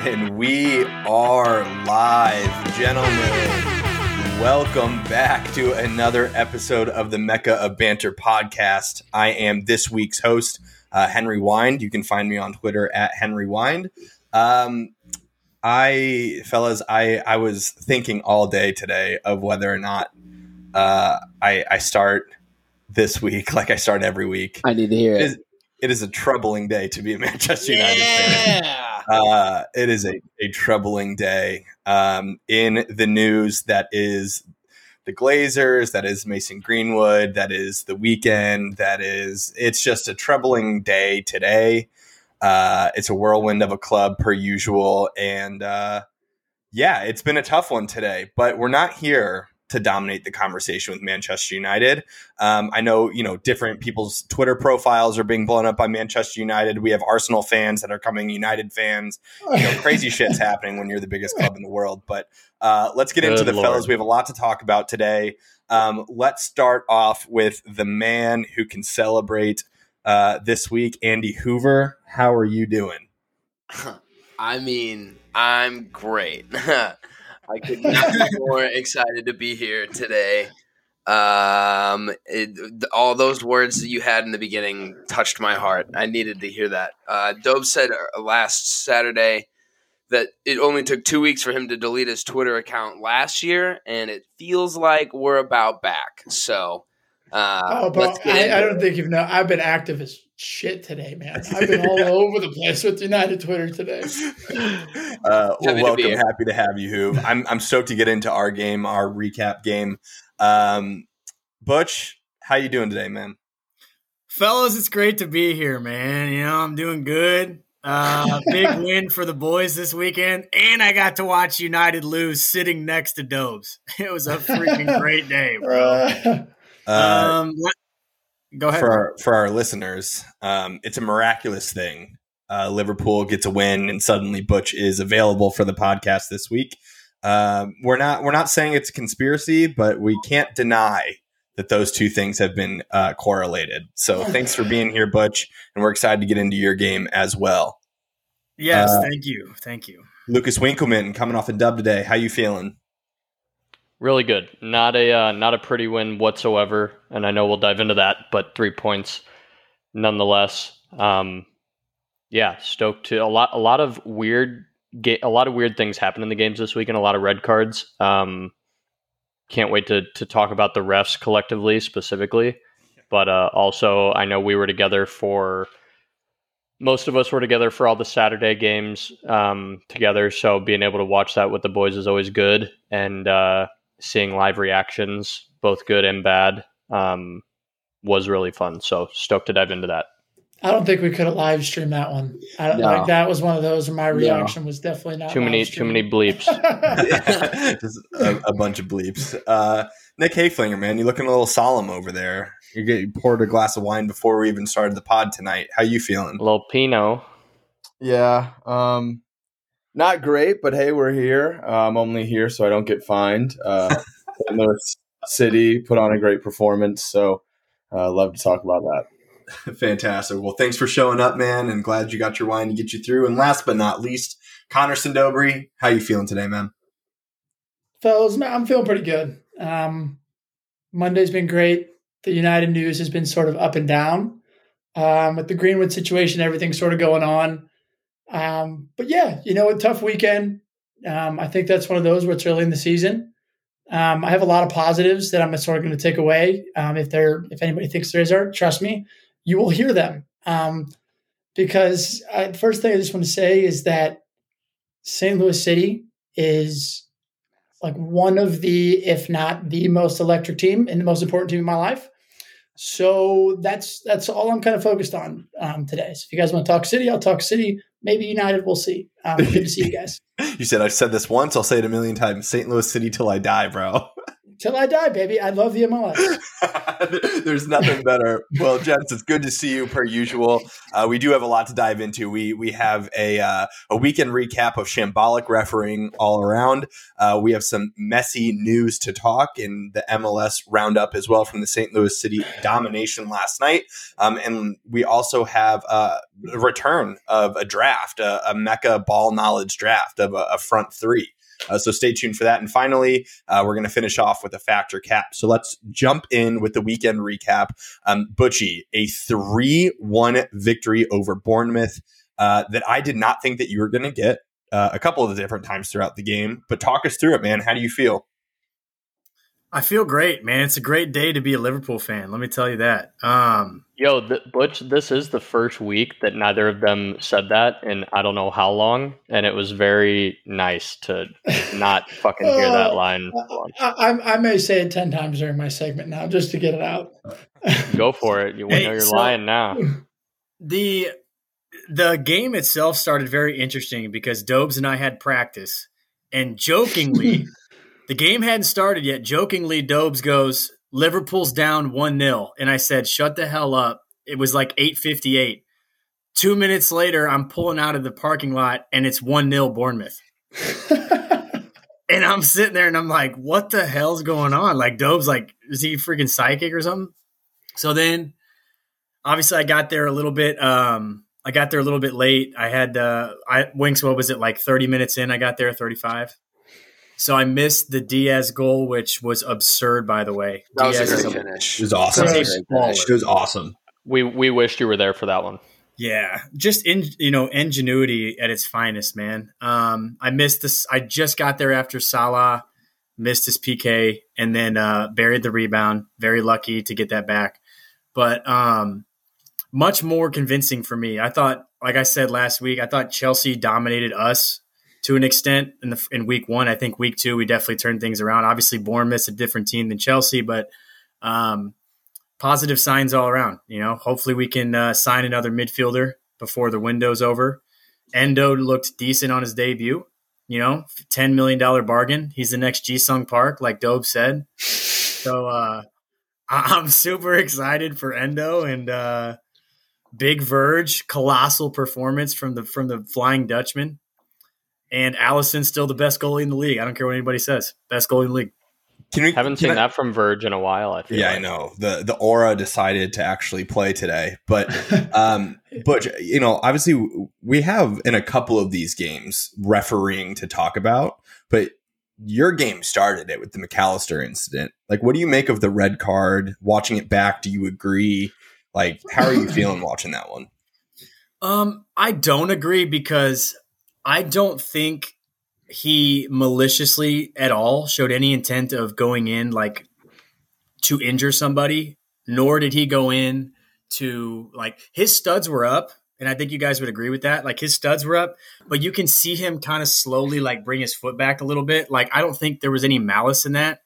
And we are live, gentlemen. Welcome back to another episode of the Mecca of Banter podcast. I am this week's host, Henry Wind. You can find me on Twitter at Henry Wind. I was thinking all day today of whether or not I start this week like I start every week. I need to hear it. It is a troubling day to be a Manchester United fan. It is a troubling day. In the news, that is the Glazers, that is Mason Greenwood, that is the weekend, it's just a troubling day today. It's a whirlwind of a club per usual. And it's been a tough one today, but we're not here to dominate the conversation with Manchester United. I know, different people's Twitter profiles are being blown up by Manchester United. We have Arsenal fans that are coming United fans. Crazy shit's happening when you're the biggest club in the world. But let's get into the fellas. We have a lot to talk about today. Let's start off with the man who can celebrate this week, Andy Hoover. How are you doing? I mean, I'm great. I could not be more excited to be here today. All those words that you had in the beginning touched my heart. I needed to hear that. Dobe said last Saturday that it only took 2 weeks for him to delete his Twitter account last year, and it feels like we're about back. So, I don't think you've known. I've been active as shit today, man. I've been all over the place with United Twitter today. Welcome. Happy to have you, Hoove. I'm stoked to get into our game, our recap game. Butch, how you doing today, man? Fellas, it's great to be here, man. I'm doing good. Big win for the boys this weekend, and I got to watch United lose sitting next to Dobes. It was a freaking great day, bro. Go ahead. For our listeners, it's a miraculous thing. Liverpool gets a win, and suddenly Butch is available for the podcast this week. We're not saying it's a conspiracy, but we can't deny that those two things have been correlated. So thanks for being here, Butch, and we're excited to get into your game as well. Yes, thank you. Lucas Winkleman coming off a dub today. How you feeling? Really good. Not a pretty win whatsoever, and I know we'll dive into that, but 3 points nonetheless. Stoked to a lot of weird things happen in the games this week, and a lot of red cards. Can't wait to talk about the refs collectively, specifically, but also I know we were together most of us were together for all the Saturday games together, so being able to watch that with the boys is always good, and seeing live reactions, both good and bad, was really fun. So stoked to dive into that. I don't think we could have live streamed that one. Like that was one of those where my reaction was definitely not too many bleeps. Just a bunch of bleeps. Nick Hayflinger, man, you're looking a little solemn over there. You poured a glass of wine before we even started the pod tonight. How you feeling? A little Pinot. Yeah. Not great, but hey, we're here. I'm only here so I don't get fined. St. Louis City put on a great performance, so love to talk about that. Fantastic. Well, thanks for showing up, man, and glad you got your wine to get you through. And last but not least, Connor Sindobri, how you feeling today, man? Fellas, I'm feeling pretty good. Monday's been great. The United news has been sort of up and down. With the Greenwood situation, everything's sort of going on. But yeah, a tough weekend. I think that's one of those where it's early in the season. I have a lot of positives that I'm sort of going to take away. If anybody thinks there is art, trust me, you will hear them. Because first thing I just want to say is that St. Louis City is like one of the, if not the most electric team and the most important team in my life. So that's all I'm kind of focused on today. So if you guys want to talk City, I'll talk City. Maybe United, we'll see. Good to see you guys. You said I've said this once. I'll say it a million times. St. Louis City till I die, bro. Till I die, baby. I love the MLS. There's nothing better. Well, gents, it's good to see you per usual. We do have a lot to dive into. We have a weekend recap of shambolic refereeing all around. We have some messy news to talk in the MLS roundup as well from the St. Louis City domination last night. And we also have a return of a draft, a Mecca ball knowledge draft of a front three. So stay tuned for that. And finally, we're going to finish off with a factor cap. So let's jump in with the weekend recap. Butchie, a 3-1 victory over Bournemouth that I did not think that you were going to get a couple of the different times throughout the game. But talk us through it, man. How do you feel? I feel great, man. It's a great day to be a Liverpool fan. Let me tell you that. Butch, this is the first week that neither of them said that in I don't know how long, and it was very nice to not fucking hear that line. I may say it 10 times during my segment now just to get it out. Go for it. You know you're lying now. The game itself started very interesting because Dobes and I had practice, and jokingly – the game hadn't started yet. Jokingly, Dobes goes, Liverpool's down 1-0. And I said, shut the hell up. It was like 8:58. 2 minutes later, I'm pulling out of the parking lot, and it's 1-0 Bournemouth. And I'm sitting there, and I'm like, what the hell's going on? Like, Dobes, like, is he freaking psychic or something? So then, obviously, I got there a little bit late. I had Winks, what was it, like 30 minutes in? I got there 35. So I missed the Diaz goal, which was absurd, by the way. That Diaz was a great finish. It was awesome. It was awesome. We wished you were there for that one. Yeah, just ingenuity at its finest, man. I missed this. I just got there after Salah missed his PK and then buried the rebound. Very lucky to get that back, but much more convincing for me. I thought, like I said last week, I thought Chelsea dominated us to an extent in week one. I think week two, we definitely turned things around. Obviously, Bournemouth's a different team than Chelsea, but positive signs all around. Hopefully we can sign another midfielder before the window's over. Endo looked decent on his debut. $10 million bargain. He's the next Ji-Sung Park, like Dobe said. So I'm super excited for Endo and Big Verge, colossal performance from the Flying Dutchman. And Allison's still the best goalie in the league. I don't care what anybody says. Best goalie in the league. Haven't seen that from Verge in a while, I feel like. I know. The aura decided to actually play today. But, Butch, obviously we have in a couple of these games refereeing to talk about. But your game started it with the McAllister incident. Like, what do you make of the red card? Watching it back, do you agree? Like, how are you feeling watching that one? I don't agree because I don't think he maliciously at all showed any intent of going in like to injure somebody, nor did he go in to like his studs were up. And I think you guys would agree with that. Like his studs were up, but you can see him kind of slowly like bring his foot back a little bit. Like, I don't think there was any malice in that.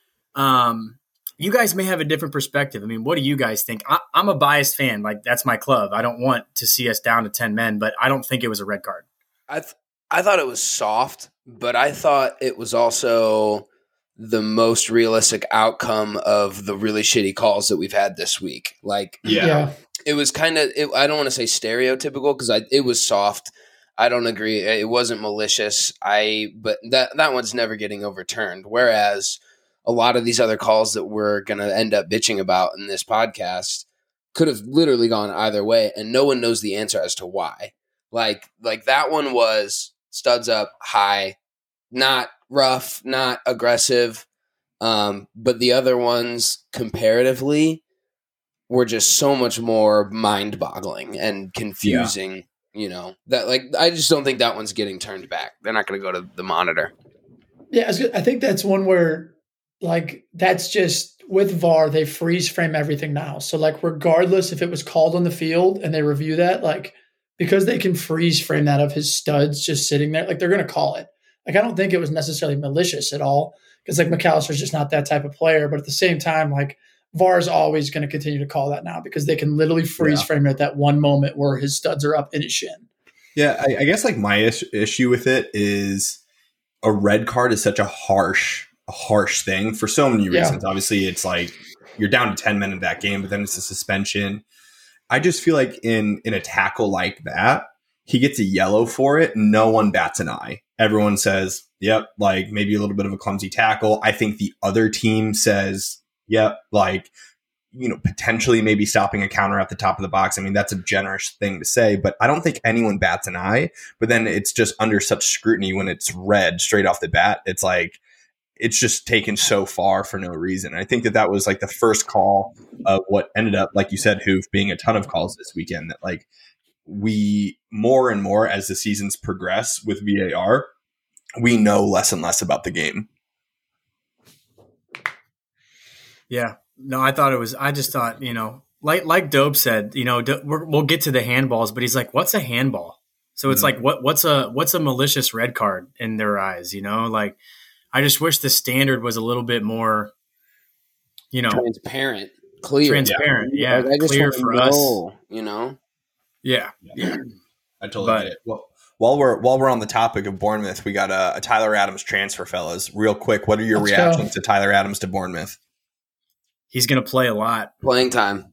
You guys may have a different perspective. I mean, what do you guys think? I'm a biased fan. Like, that's my club. I don't want to see us down to 10 men, but I don't think it was a red card. I thought it was soft, but I thought it was also the most realistic outcome of the really shitty calls that we've had this week. Like, Yeah. It was kind of, I don't want to say stereotypical because it was soft. I don't agree. It wasn't malicious. But that one's never getting overturned. Whereas a lot of these other calls that we're going to end up bitching about in this podcast could have literally gone either way, and no one knows the answer as to why. Like that one was studs up high, not rough, not aggressive. But the other ones comparatively were just so much more mind-boggling and confusing. Yeah. That I just don't think that one's getting turned back. They're not going to go to the monitor. Yeah, I think that's one where that's just with VAR, they freeze frame everything now. So regardless if it was called on the field and they review that, because they can freeze frame that of his studs just sitting there, they're going to call it. I don't think it was necessarily malicious at all because McAllister's just not that type of player. But at the same time, VAR is always going to continue to call that now because they can literally freeze frame it at that one moment where his studs are up in his shin. Yeah, I guess my issue with it is a red card is such a harsh a harsh thing for so many reasons. Obviously, it's like you're down to 10 men in that game, but then it's a suspension. I just feel like in a tackle like that, he gets a yellow for it. No one bats an eye. Everyone says, yep, like maybe a little bit of a clumsy tackle. I think the other team says, yep, like, potentially maybe stopping a counter at the top of the box. I mean, that's a generous thing to say, but I don't think anyone bats an eye. But then it's just under such scrutiny when it's red straight off the bat. It's like, it's just taken so far for no reason. I think that was like the first call of what ended up, like you said, Hoof, being a ton of calls this weekend, that like we more and more as the seasons progress with VAR, we know less and less about the game. Yeah. No, I just thought, like Dope said, we'll get to the handballs, but he's like, what's a handball? So it's like, what's a malicious red card in their eyes? Like, I just wish the standard was a little bit more, transparent, clear. Yeah. Like, I just clear for us. Yeah. I totally get it. Well, while we're on the topic of Bournemouth, we got a Tyler Adams transfer, fellas. Real quick, what are your reactions to Tyler Adams to Bournemouth? He's going to play a lot. Playing time.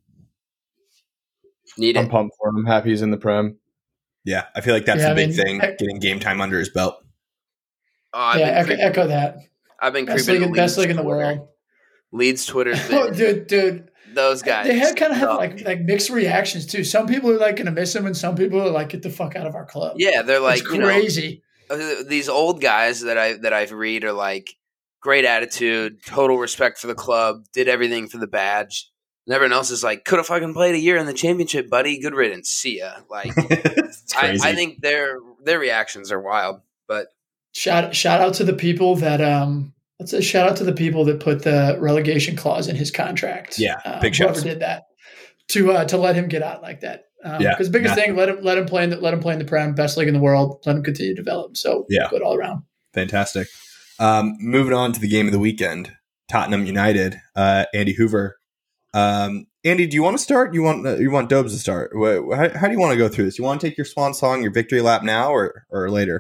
I'm pumped for him. I'm happy he's in the Prem. Yeah, I feel like that's the big thing, getting game time under his belt. Echo that. I've been best creeping best league in the world. Leeds Twitter's dude. Those guys. They have like mixed reactions too. Some people are like going to miss him, and some people are like, "Get the fuck out of our club." Yeah, they're like, it's crazy. These old guys that I read are like, great attitude, total respect for the club, did everything for the badge. And everyone else is like, could have fucking played a year in the championship, buddy. Good riddance. See ya. Like, I think their reactions are wild. But shout out to the people that let's say shout out to the people that put the relegation clause in his contract. Yeah, big shout. Whoever did that to let him get out like that. Because biggest thing, let him play in the Prem, best league in the world. Let him continue to develop. So good all around. Fantastic. Moving on to the game of the weekend, Tottenham United. Andy Hoover. Andy, do you want to start? You want Dobes to start? How do you want to go through this? You want to take your swan song, your victory lap now, or later?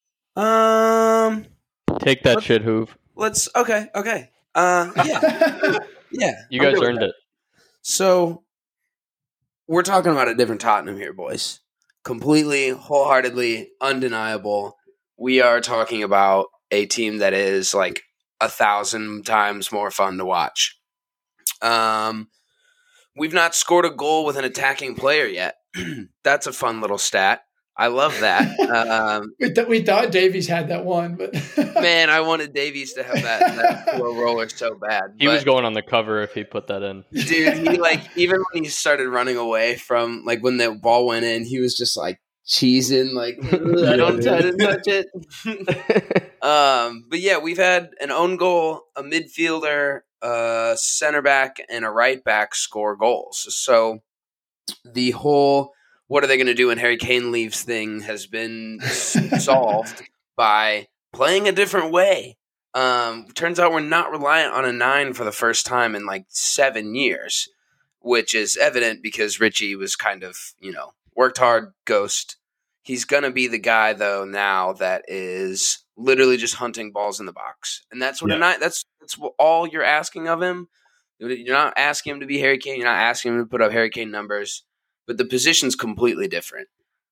Take that shit, Hoove. Let's. Okay. Yeah. Yeah. You guys earned it. So we're talking about a different Tottenham here, boys. Completely, wholeheartedly, undeniable. We are talking about a team that is like 1,000 times more fun to watch. We've not scored a goal with an attacking player yet. That's a fun little stat. I love that. We thought Davies had that one, but man, I wanted Davies to have that slow roller so bad. He was going on the cover if he put that in. Dude, he even when he started running away from when the ball went in, he was just like cheesing, like I don't try to touch it. But yeah, we've had an own goal, a midfielder, a center back, and a right back score goals. So the whole what are they going to do when Harry Kane leaves thing has been solved by playing a different way. Turns out we're not reliant on a 9 for the first time in 7 years, which is evident because Richie was kind of, worked hard, ghost. He's going to be the guy, though, now that is literally just hunting balls in the box. And that's what that's what all you're asking of him. You're not asking him to be Harry Kane. You're not asking him to put up Harry Kane numbers. But the position's completely different.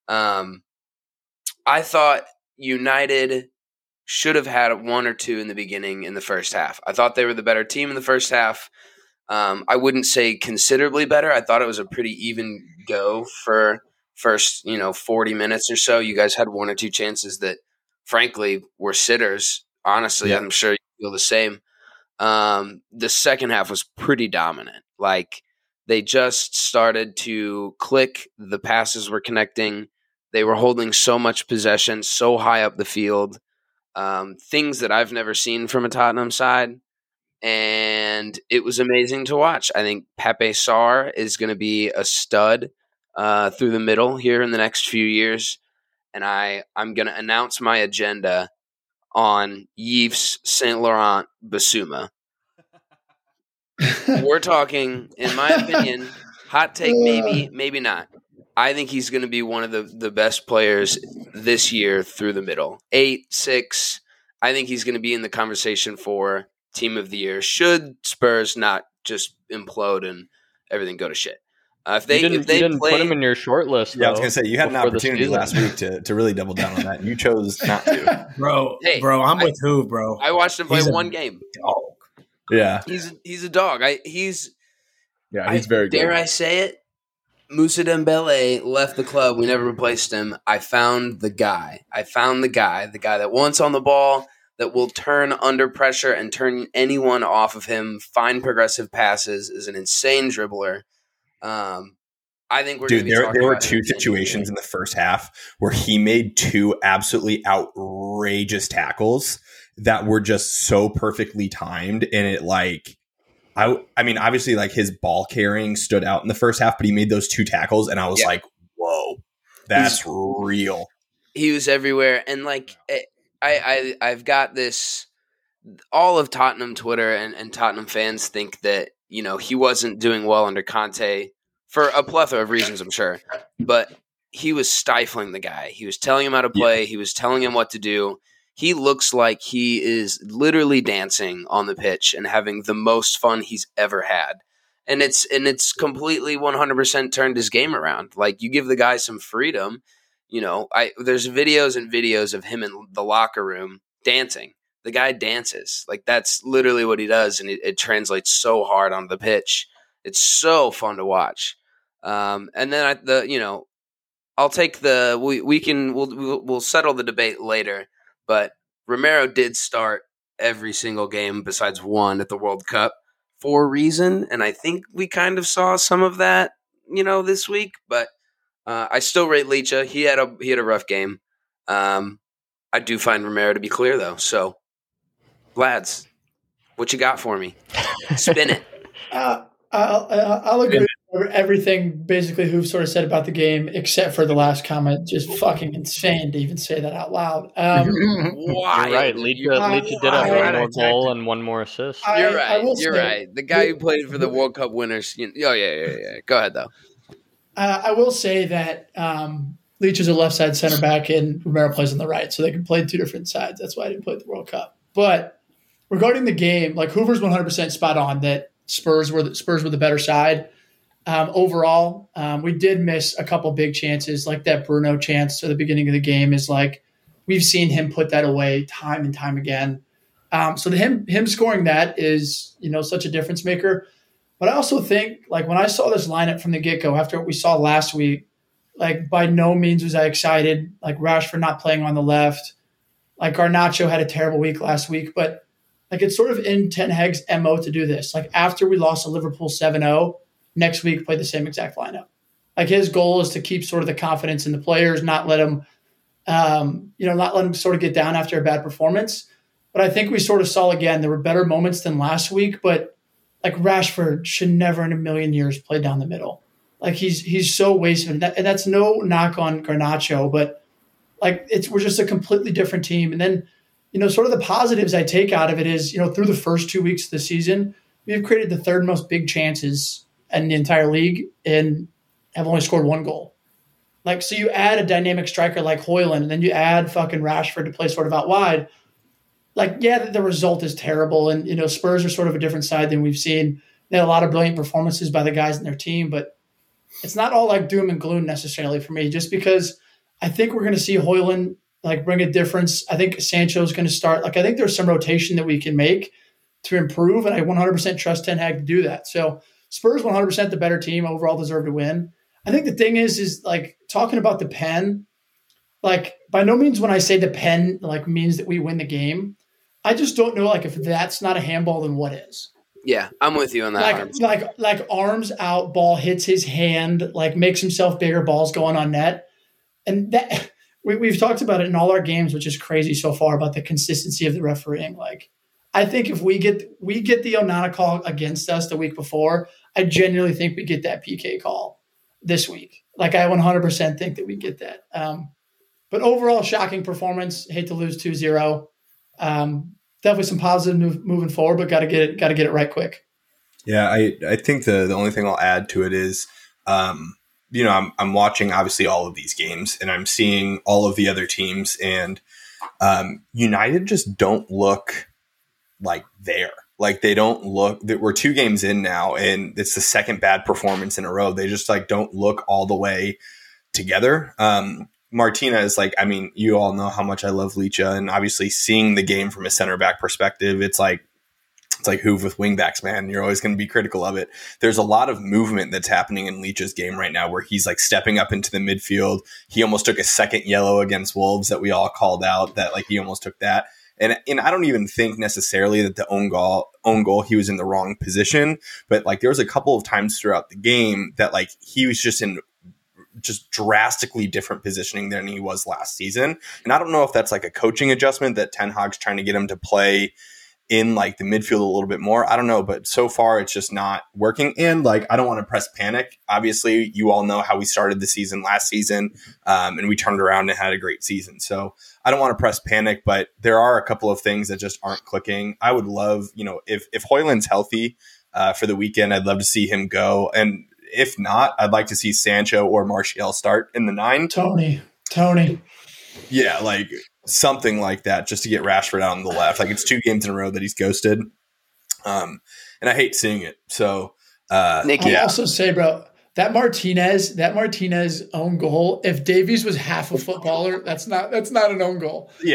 I thought United should have had 1 or 2 in the beginning in the first half. I thought they were the better team in the first half. I wouldn't say considerably better. I thought it was a pretty even go for first, 40 minutes or so. You guys had 1 or 2 chances that, frankly, were sitters. Honestly, yeah. I'm sure you feel the same. The second half was pretty dominant. They just started to click. The passes were connecting. They were holding so much possession, so high up the field. Things that I've never seen from a Tottenham side. And it was amazing to watch. I think Pape Sarr is going to be a stud through the middle here in the next few years. And I'm going to announce my agenda on Yves Saint Laurent Bissouma. We're talking, in my opinion, hot take, maybe not. I think he's going to be one of the best players this year through the middle. 8, 6. I think he's going to be in the conversation for team of the year should Spurs not just implode and everything go to shit. If they didn't play, put him in your short list, Yeah, I was going to say, you had an opportunity last week to really double down on that, and you chose not to. Bro, I'm with who, bro? I watched him play one game. Dog. Yeah. He's a dog. He's very good. Dare I say it? Moussa Dembele left the club. We never replaced him. I found the guy. The guy that wants on the ball, that will turn under pressure and turn anyone off of him, find progressive passes, is an insane dribbler. I think we're going to be talking there were about two situations in the first half where he made two absolutely outrageous tackles that were just so perfectly timed, and it I mean, obviously, like, his ball carrying stood out in the first half, but he made those two tackles, and I was like, "Whoa, that's real." He was everywhere, and I've got this. All of Tottenham Twitter and Tottenham fans think that he wasn't doing well under Conte for a plethora of reasons, I'm sure, but he was stifling the guy. He was telling him how to play. Yeah. He was telling him what to do. He looks like he is literally dancing on the pitch and having the most fun he's ever had. And it's completely 100% turned his game around. Like, you give the guy some freedom, there's videos and videos of him in the locker room dancing. The guy dances. Like, that's literally what he does, and it translates so hard on the pitch. It's so fun to watch. And then I'll take we'll settle the debate later. But Romero did start every single game besides one at the World Cup for a reason, and I think we kind of saw some of that, this week. But I still rate Licha. He had a rough game. I do find Romero to be clear, though. So, lads, what you got for me? Spin it. I'll agree with everything basically Hoof sort of said about the game, except for the last comment. Just fucking insane to even say that out loud. Why? You're right. Licha did have one more goal and one more assist. You're right. The guy who played for the World Cup winners. Yeah. Go ahead, though. I will say that Leach is a left side center back and Romero plays on the right, so they can play two different sides. That's why I didn't play at the World Cup. But regarding the game, like, Hoover's 100% spot on that Spurs were the better side. Overall, we did miss a couple big chances, like that Bruno chance at the beginning of the game is like, we've seen him put that away time and time again. So him scoring that is, such a difference maker. But I also think, like, when I saw this lineup from the get-go after what we saw last week, like, by no means was I excited. Like, Rashford not playing on the left. Like, Garnacho had a terrible week last week. But, like, it's sort of in Ten Hag's MO to do this. Like, after we lost to Liverpool 7-0, next week play the same exact lineup. Like, his goal is to keep sort of the confidence in the players, not let them, not let them sort of get down after a bad performance. But I think we sort of saw, again, there were better moments than last week, but, like, Rashford should never in a million years play down the middle. Like, he's so wasted. And that's no knock on Garnacho, but, like, we're just a completely different team. And then, sort of the positives I take out of it is, through the first 2 weeks of the season, we have created the third most big chances in the entire league and have only scored one goal. Like, so you add a dynamic striker like Højlund, and then you add fucking Rashford to play sort of out wide. Like, yeah, the result is terrible, and, Spurs are sort of a different side than we've seen. They had a lot of brilliant performances by the guys in their team, but it's not all like doom and gloom necessarily for me, just because I think we're going to see Højlund, like, bring a difference. I think Sancho's going to start. Like, I think there's some rotation that we can make to improve, and I 100% trust Ten Hag to do that. So Spurs 100% the better team, overall deserve to win. I think the thing is like, talking about the pen, like, by no means when I say the pen, like, means that we win the game. I just don't know, like, if that's not a handball, then what is? Yeah, I'm with you on that. Like arms out, ball hits his hand, like, makes himself bigger, ball's going on net. And that we've talked about it in all our games, which is crazy so far, about the consistency of the refereeing. Like, I think if we get the Onana call against us the week before, I genuinely think we get that PK call this week. Like, I 100% think that we get that. But overall, shocking performance. Hate to lose 2-0. Definitely some positive moving forward, but got to get it right quick. Yeah, I think the only thing I'll add to it is, I'm watching obviously all of these games, and I'm seeing all of the other teams, and United just don't look like there. Like they don't look, we're 2 games in now and it's the second bad performance in a row. They just like don't look all the way together. Martinez, like, I mean, you all know how much I love Licha, and obviously seeing the game from a center back perspective, it's like Hoove with wingbacks, man. You're always going to be critical of it. There's a lot of movement that's happening in Licha's game right now where he's like stepping up into the midfield. He almost took a second yellow against Wolves that we all called out, that like he almost took that. And I don't even think necessarily that the own goal, he was in the wrong position, but like there was a couple of times throughout the game that like he was just in just drastically different positioning than he was last season. And I don't know if that's like a coaching adjustment that Ten Hag's trying to get him to play in like the midfield a little bit more. I don't know, but so far it's just not working. And like, I don't want to press panic. Obviously, you all know how we started the season last season, and we turned around and had a great season. So I don't want to press panic, but there are a couple of things that just aren't clicking. I would love, if Højlund's healthy for the weekend, I'd love to see him go. And if not, I'd like to see Sancho or Martial start in the 9. Tony. Yeah, like something like that, just to get Rashford out on the left. Like it's 2 games in a row that he's ghosted, and I hate seeing it. So, Nick, I'll also say, bro, that Martinez own goal. If Davies was half a footballer, that's not an own goal. Yeah,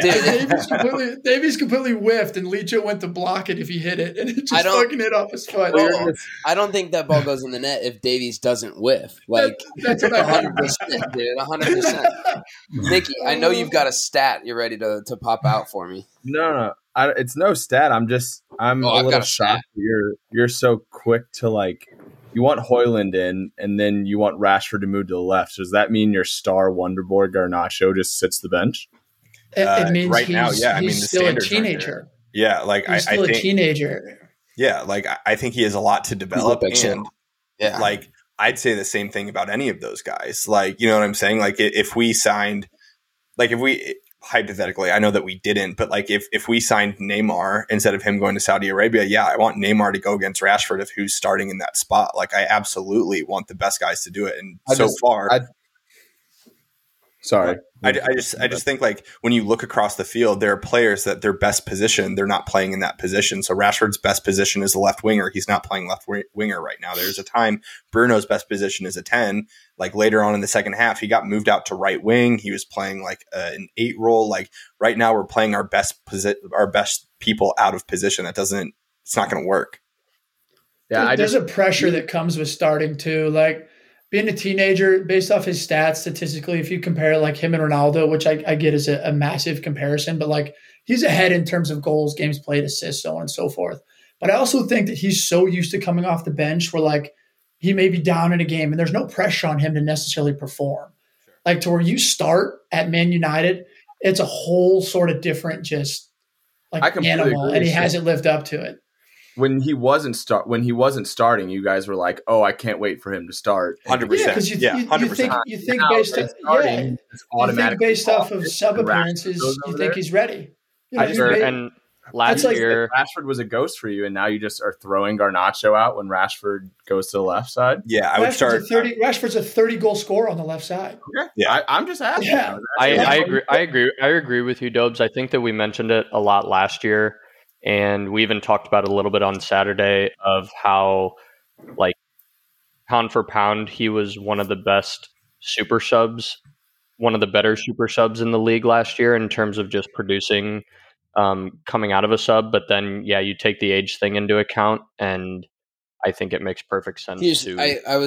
Davies completely whiffed, and Licha went to block it if he hit it, and it just fucking hit off his foot. I don't think that ball goes in the net if Davies doesn't whiff. Like that's what I 100%, dude, 100%. Nicky, I know you've got a stat you're ready to pop out for me. No. It's no stat. I'm a little shocked that you're so quick to like. You want Højlund in, and then you want Rashford to move to the left. Does that mean your star wonderboy Garnacho just sits the bench? It means right now, yeah. I mean, he's the still a standards aren't teenager. there. Yeah, like He's I still think a teenager. Yeah, like I think he has a lot to develop, and like I'd say the same thing about any of those guys. Like, you know what I'm saying? Like if we signed, like if we hypothetically, I know that we didn't, but like if we signed Neymar instead of him going to Saudi Arabia, yeah, I want Neymar to go against Rashford if who's starting in that spot. Like I absolutely want the best guys to do it. And I just think like when you look across the field, there are players that their best position, they're not playing in that position. So Rashford's best position is a left winger. He's not playing left winger right now. There's a time Bruno's best position is a 10. Like later on in the second half, he got moved out to right wing. He was playing like an 8 role. Like right now we're playing our best people out of position. It's not going to work. Yeah. There's a pressure that comes with starting too. Like, being a teenager, based off his stats, statistically, if you compare like him and Ronaldo, which I get is a massive comparison, but like he's ahead in terms of goals, games played, assists, so on and so forth. But I also think that he's so used to coming off the bench where like he may be down in a game and there's no pressure on him to necessarily perform. Sure. Like to where you start at Man United, it's a whole sort of different just like animal, and he hasn't lived up to it. When he wasn't starting, you guys were like, "Oh, I can't wait for him to start." 100%. Yeah, because you think based off of sub appearances, you think he's ready. And last year, Rashford was a ghost for you, and now you just are throwing Garnacho out when Rashford goes to the left side. Yeah, I would start. Rashford's a 30-goal scorer on the left side. Okay. Yeah, I'm just asking. Yeah. I agree with you, Dobes. I think that we mentioned it a lot last year. And we even talked about it a little bit on Saturday of how, like, pound for pound, he was one of the best super subs, one of the better super subs in the league last year in terms of just producing coming out of a sub. But then, yeah, you take the age thing into account, and I think it makes perfect sense. I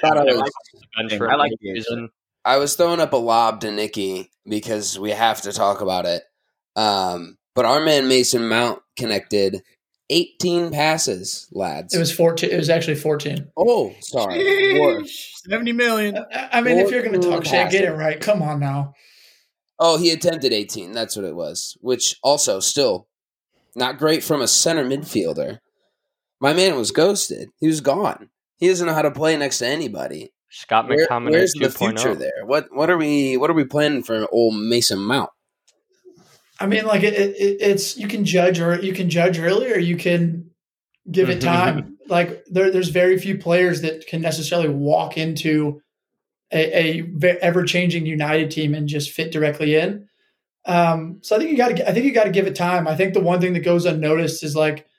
was throwing up a lob to Nicky because we have to talk about it. But our man Mason Mount connected 18 passes, lads. It was 14. It was actually 14. Oh, sorry. 70 million. I mean, if you're going to talk shit, get it right. Come on now. Oh, he attempted 18. That's what it was. Which also still not great from a center midfielder. My man was ghosted. He was gone. He doesn't know how to play next to anybody. Scott McTominay. Where's the future there? What are we planning for old Mason Mount? I mean, like it's you can judge early, or you can give it time. Like there's very few players that can necessarily walk into a ever changing United team and just fit directly in. So I think you got to give it time. I think the one thing that goes unnoticed is like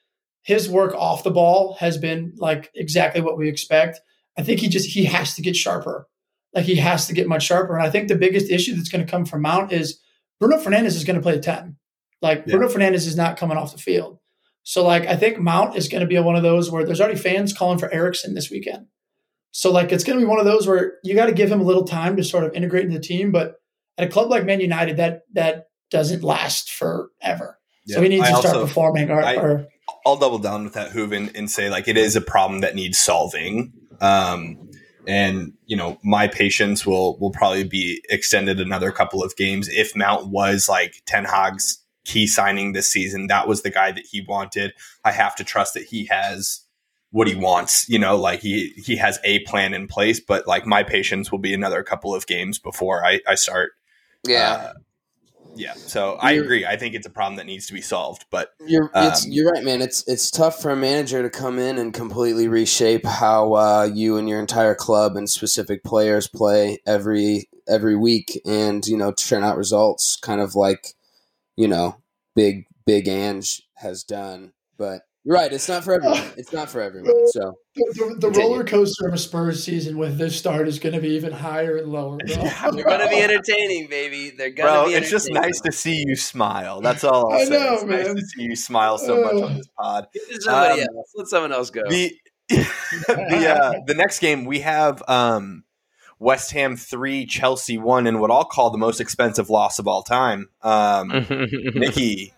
his work off the ball has been like exactly what we expect. I think he has to get sharper. Like he has to get much sharper. And I think the biggest issue that's going to come from Mount is Bruno Fernandes is going to play 10. Like Bruno Fernandes is not coming off the field. So like I think Mount is going to be one of those where there's already fans calling for Eriksen this weekend. So like it's going to be one of those where you got to give him a little time to sort of integrate into the team. But at a club like Man United, that doesn't last forever. Yeah. So he needs to start performing. I'll double down with that, Hooven, and say like it is a problem that needs solving. And my patience will probably be extended another couple of games. If Mount was like Ten Hag's key signing this season, that was the guy that he wanted. I have to trust that he has what he wants. Like he has a plan in place. But like my patience will be another couple of games before I start. Yeah. So I agree. I think it's a problem that needs to be solved. But you're right, man. It's tough for a manager to come in and completely reshape how you and your entire club and specific players play every week, and churn out results, kind of like Big Ange has done. But you're right. It's not for everyone. It's not for everyone. So the roller coaster of a Spurs season with this start is going to be even higher and lower. Bro. They're going to be entertaining, baby. They're going to be entertaining. It's just nice to see you smile. That's all I'll say. It's nice to see you smile so much on this pod. Somebody else. Let someone else go. The next game we have West Ham 3, Chelsea 1, in what I'll call the most expensive loss of all time. Nikki,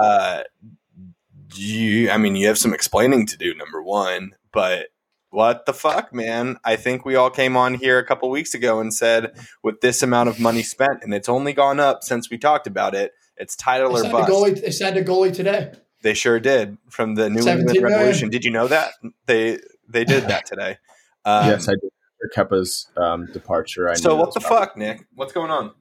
you have some explaining to do, number one, but what the fuck, man? I think we all came on here a couple weeks ago and said, with this amount of money spent, and it's only gone up since we talked about it, it's title or bust. They signed a goalie today. They sure did, from the New England Revolution. Did you know that? They did that today. Yes, I did. For Kepa's departure. So what the fuck, Nick? What's going on?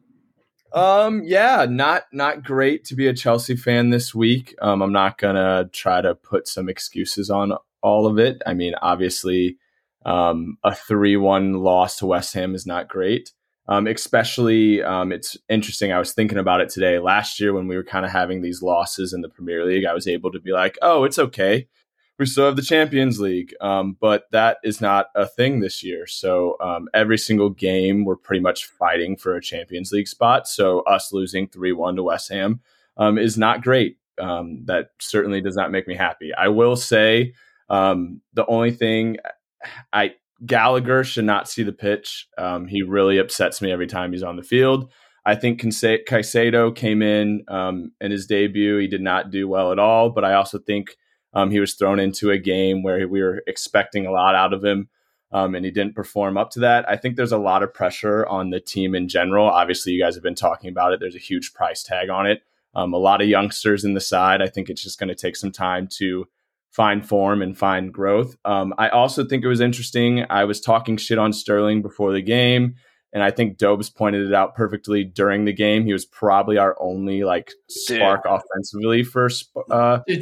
Not great to be a Chelsea fan this week. I'm not gonna try to put some excuses on all of it. I mean, obviously, a 3-1 loss to West Ham is not great. Especially, it's interesting. I was thinking about it today. Last year, when we were kind of having these losses in the Premier League, I was able to be like, "Oh, it's okay. We still have the Champions League." But that is not a thing this year. So every single game, we're pretty much fighting for a Champions League spot. So us losing 3-1 to West Ham is not great. That certainly does not make me happy. I will say the only thing, Gallagher should not see the pitch. He really upsets me every time he's on the field. I think Caicedo came in his debut. He did not do well at all. But I also think he was thrown into a game where we were expecting a lot out of him, and he didn't perform up to that. I think there's a lot of pressure on the team in general. Obviously, you guys have been talking about it. There's a huge price tag on it. A lot of youngsters in the side. I think it's just going to take some time to find form and find growth. I also think it was interesting. I was talking shit on Sterling before the game, and I think Dobes pointed it out perfectly during the game. He was probably our only spark offensively for he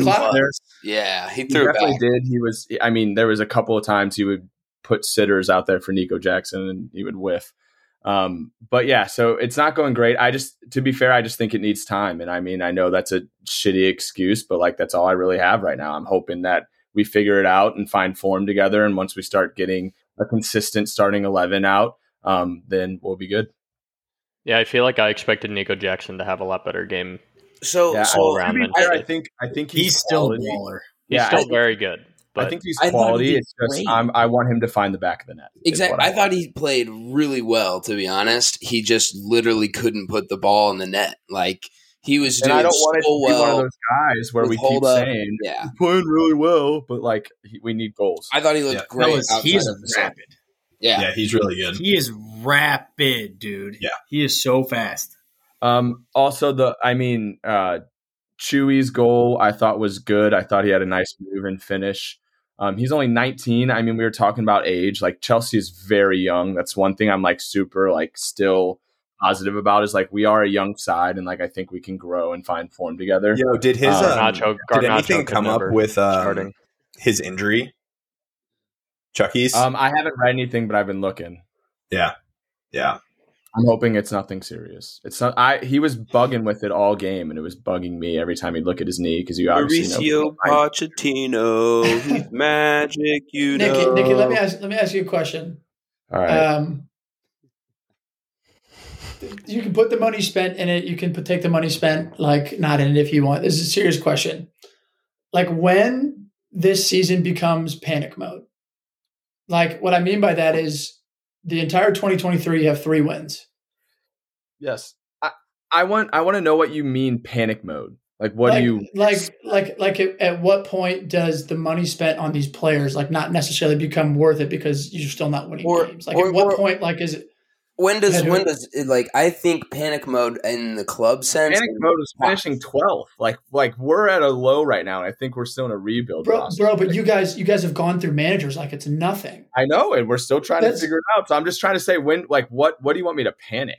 threw definitely did. He was. I mean, there was a couple of times he would put sitters out there for Nico Jackson and he would whiff. But yeah, so it's not going great. To be fair, I just think it needs time. And I mean, I know that's a shitty excuse, but that's all I really have right now. I'm hoping that we figure it out and find form together. And once we start getting a consistent starting 11 out, then we'll be good. Yeah, I feel like I expected Nico Jackson to have a lot better game. All around. I think he's still a baller. He's still very good. But I think he's quality. It's just I want him to find the back of the net. Exactly. I thought he played really well, to be honest. He just literally couldn't put the ball in the net. He was doing so well. I don't want it to be one of those guys where we keep saying, he's playing really well, but we need goals. I thought he looked great. He's rapid. Yeah, he's really good. He is rapid, dude. Yeah. He is so fast. Also, Chewy's goal I thought was good. I thought he had a nice move and finish. He's only 19. I mean, we were talking about age. Chelsea is very young. That's one thing I'm super still positive about is we are a young side, and I think we can grow and find form together. Yo, did his did anything come up with his injury? Chucky's? I haven't read anything, but I've been looking. Yeah. I'm hoping it's nothing serious. It's not. He was bugging with it all game, and it was bugging me every time he'd look at his knee because you obviously know. Mauricio Pochettino, he's magic. Nikki, let me ask you a question. All right. You can put the money spent in it. You can take the money spent not in it if you want. This is a serious question. When this season becomes panic mode. What I mean by that is the entire 2023 you have 3 wins. Yes. I want to know what you mean panic mode. What do you at what point does the money spent on these players not necessarily become worth it because you're still not winning games? At what point is it? When does it, I think panic mode in the club sense? Panic mode is finishing 12th. We're at a low right now, and I think we're still in a rebuild process. Bro, but you guys have gone through managers it's nothing. I know, and we're still trying to figure it out. So I'm just trying to say what do you want me to panic?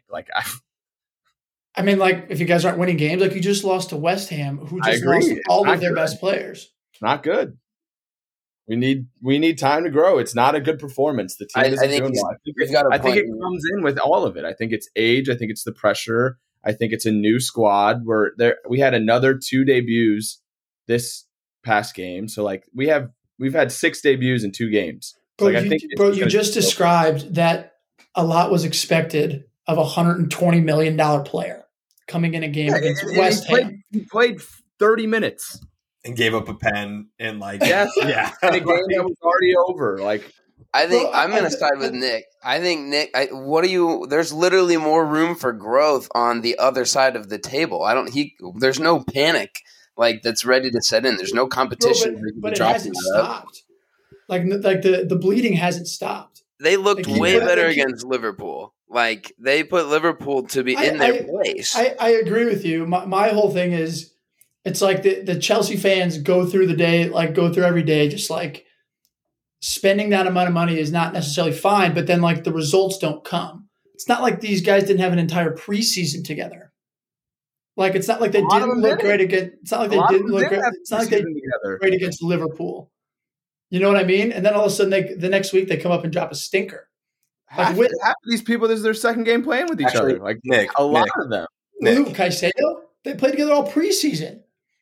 I mean, if you guys aren't winning games, you just lost to West Ham, who just lost all of their best players. Not good. We need time to grow. It's not a good performance. The team isn't doing well. I think it comes in with all of it. I think it's age. I think it's the pressure. I think it's a new squad. We had another 2 debuts this past game. So we've had 6 debuts in 2 games. Bro, you just described that a lot was expected of a $120 million player coming in a game against West Ham. He played 30 minutes. And gave up a pen and yes, yeah, and a game that was already over. I think I'm going to side with Nick. I think Nick. There's literally more room for growth on the other side of the table. There's no panic that's ready to set in. There's no competition. But it hasn't stopped. The bleeding hasn't stopped. They looked way better against Liverpool. They put Liverpool to be in their place. I agree with you. My whole thing is. It's the Chelsea fans go through the day, go through every day, just spending that amount of money is not necessarily fine, but then the results don't come. It's not like these guys didn't have an entire preseason together. It's not like they didn't look great against. It's not like they didn't look great. It's not like they did great against Liverpool. You know what I mean? And then all of a sudden, the next week they come up and drop a stinker. Half of these people, this is their second game playing with each other. Nick, a lot of them. Nick. Caicedo, they played together all preseason.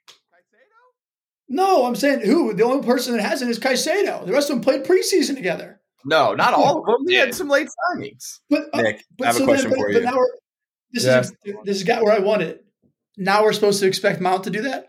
No, I'm saying who? The only person that hasn't is Caicedo. The rest of them played preseason together. No, not all of them. We had some late signings. Nick, I have a question for you. But now this has got where I want it. Now we're supposed to expect Mount to do that?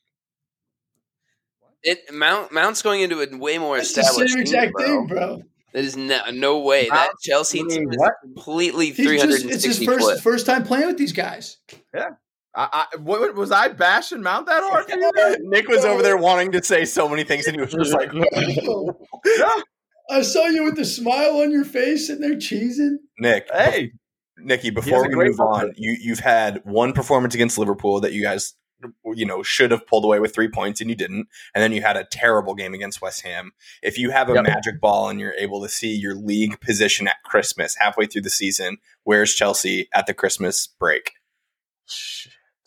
Mount's going into a way more established the same exact team, thing, bro. That is no way. That Chelsea team is completely 360 It's his first time playing with these guys. Yeah. What was I bashing Mount that hard? Nick was over there wanting to say so many things, and he was just yeah. I saw you with the smile on your face and they're cheesing. Nicky, before we move on, you've had one performance against Liverpool that you guys should have pulled away with 3 points and you didn't, and then you had a terrible game against West Ham. If you have a magic ball and you're able to see your league position at Christmas, halfway through the season, where's Chelsea at the Christmas break? Shit.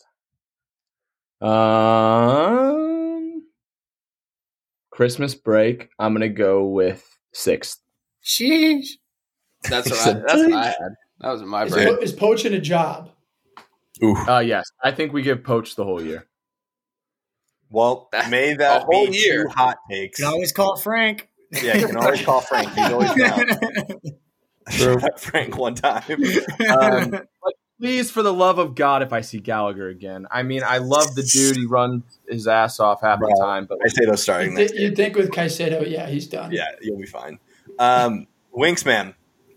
Christmas break, I'm gonna go with 6th. Sheesh. That's what I had. That was my brain. Is poaching a job? Ooh. Yes. I think we give Poach the whole year. Well, may that whole be year. 2 hot takes. You can always call Frank. Yeah, you can always call Frank. He's always down. True. Frank one time. Please, for the love of God, if I see Gallagher again. I mean, I love the dude. He runs his ass off half the time. But Caicedo's starting next game. You'd think with Caicedo, yeah, he's done. Yeah, you'll be fine. Winksman,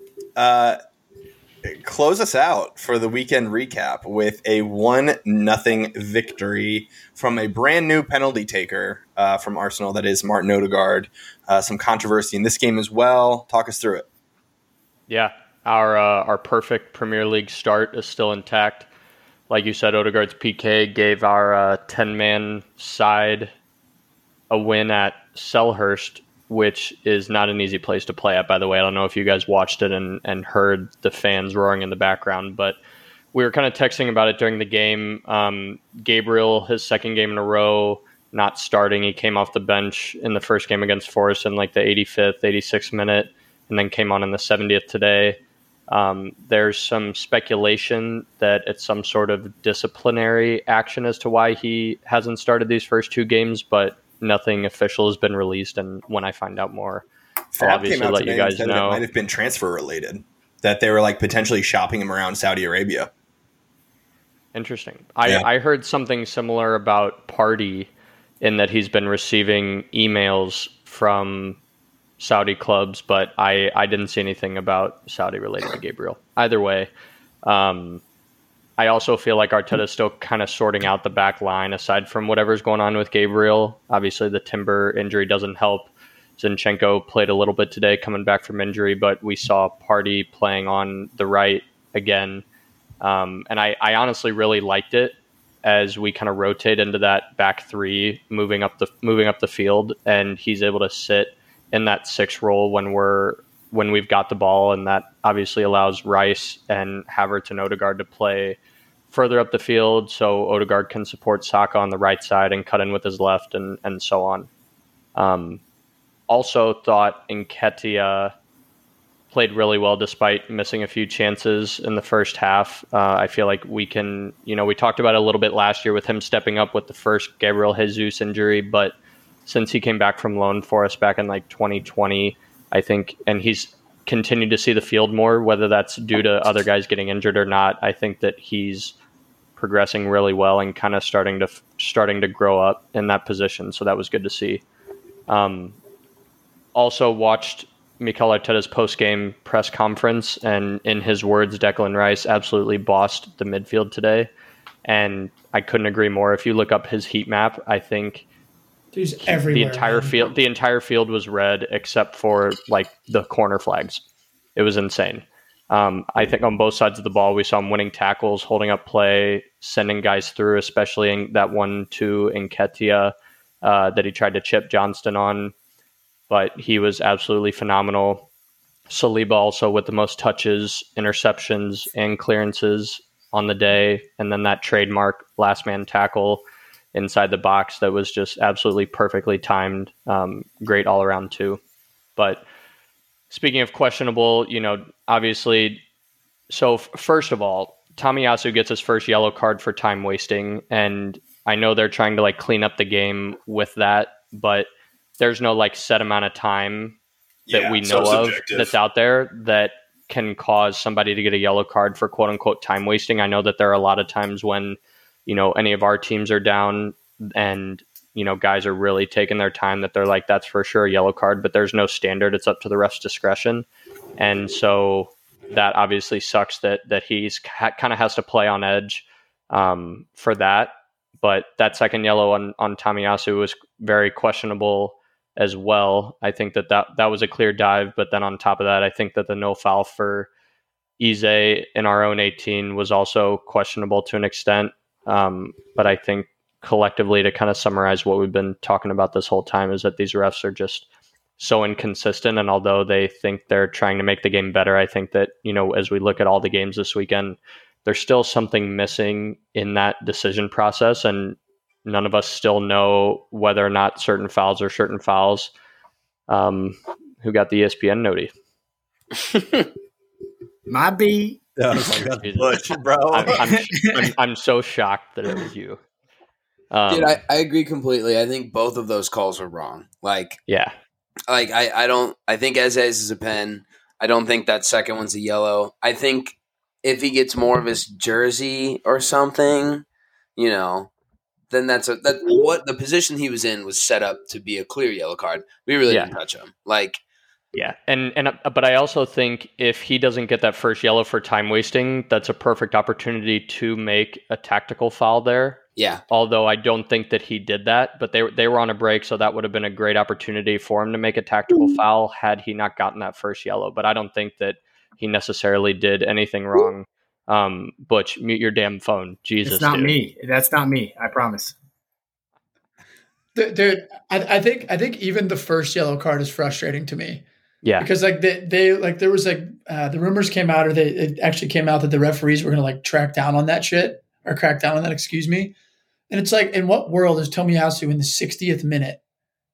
close us out for the weekend recap with a 1-0 victory from a brand new penalty taker from Arsenal, that is Martin Odegaard. Some controversy in this game as well. Talk us through it. Yeah. Our perfect Premier League start is still intact. Like you said, Odegaard's PK gave our 10-man side a win at Selhurst, which is not an easy place to play at, by the way. I don't know if you guys watched it and heard the fans roaring in the background, but we were kind of texting about it during the game. Gabriel, his second game in a row, not starting. He came off the bench in the first game against Forest in the 85th, 86th minute, and then came on in the 70th today. There's some speculation that it's some sort of disciplinary action as to why he hasn't started these first 2 games, but nothing official has been released. And when I find out more, I'll obviously let you guys know. It might have been transfer related, that they were like potentially shopping him around Saudi Arabia. Interesting. I heard something similar about Party, in that he's been receiving emails from Saudi clubs, but I didn't see anything about Saudi related to Gabriel. Either way, I also feel like Arteta's still kind of sorting out the back line aside from whatever's going on with Gabriel. Obviously, the Timber injury doesn't help. Zinchenko played a little bit today coming back from injury, but we saw Party playing on the right again. And I honestly really liked it as we kind of rotate into that back 3, moving up the field, and he's able to sit in that 6 role when we've got the ball, and that obviously allows Rice and Havertz and Odegaard to play further up the field, so Odegaard can support Saka on the right side and cut in with his left, and so on. Also thought Nketiah played really well despite missing a few chances in the first half. I feel like we can, we talked about it a little bit last year with him stepping up with the first Gabriel Jesus injury, but since he came back from loan for us back in like 2020, I think, and he's continued to see the field more, whether that's due to other guys getting injured or not, I think that he's progressing really well and kind of starting to grow up in that position. So that was good to see. Also watched Mikel Arteta's post-game press conference, and in his words, Declan Rice absolutely bossed the midfield today, and I couldn't agree more. If you look up his heat map, I think the entire field was red except for like the corner flags. It was insane. I think on both sides of the ball, we saw him winning tackles, holding up play, sending guys through, especially in that 1-2 in Nketiah that he tried to chip Johnston on. But he was absolutely phenomenal. Saliba also with the most touches, interceptions, and clearances on the day. And then that trademark last man tackle inside the box that was just absolutely perfectly timed. Great all around too. But speaking of questionable, obviously, so first of all, Tomiyasu gets his first yellow card for time wasting. And I know they're trying to clean up the game with that, but there's no set amount of time that we know of that's out there that can cause somebody to get a yellow card for quote unquote time wasting. I know that there are a lot of times when, any of our teams are down and, guys are really taking their time that they're like, that's for sure a yellow card, but there's no standard. It's up to the ref's discretion. And so that obviously sucks that he's kind of has to play on edge for that. But that second yellow on Tomiyasu was very questionable as well. I think that was a clear dive, but then on top of that, I think that the no foul for Eze in our own 18 was also questionable to an extent. But I think collectively, to kind of summarize what we've been talking about this whole time, is that these refs are just so inconsistent. And although they think they're trying to make the game better, I think that, as we look at all the games this weekend, there's still something missing in that decision process. And none of us still know whether or not certain fouls are certain fouls. Who got the ESPN noti? My B. Butch, bro. I'm so shocked that it was you. Dude, I agree completely. I think both of those calls are wrong. I think Eze is a pen. I don't think that second one's a yellow. I think if he gets more of his jersey or something, then that's what the position he was in was set up to be a clear yellow card. We really didn't touch him. Yeah, but I also think if he doesn't get that first yellow for time wasting, that's a perfect opportunity to make a tactical foul there. Yeah. Although I don't think that he did that, but they were on a break, so that would have been a great opportunity for him to make a tactical foul had he not gotten that first yellow. But I don't think that he necessarily did anything wrong. Butch, mute your damn phone. Jesus, it's not me. That's not me. I promise. Dude, I think even the first yellow card is frustrating to me. Yeah, because there was the rumors came out, or it actually came out that the referees were going to crack down on that shit, or crack down on that. Excuse me. And it's in what world is Tomiyasu in the 60th minute,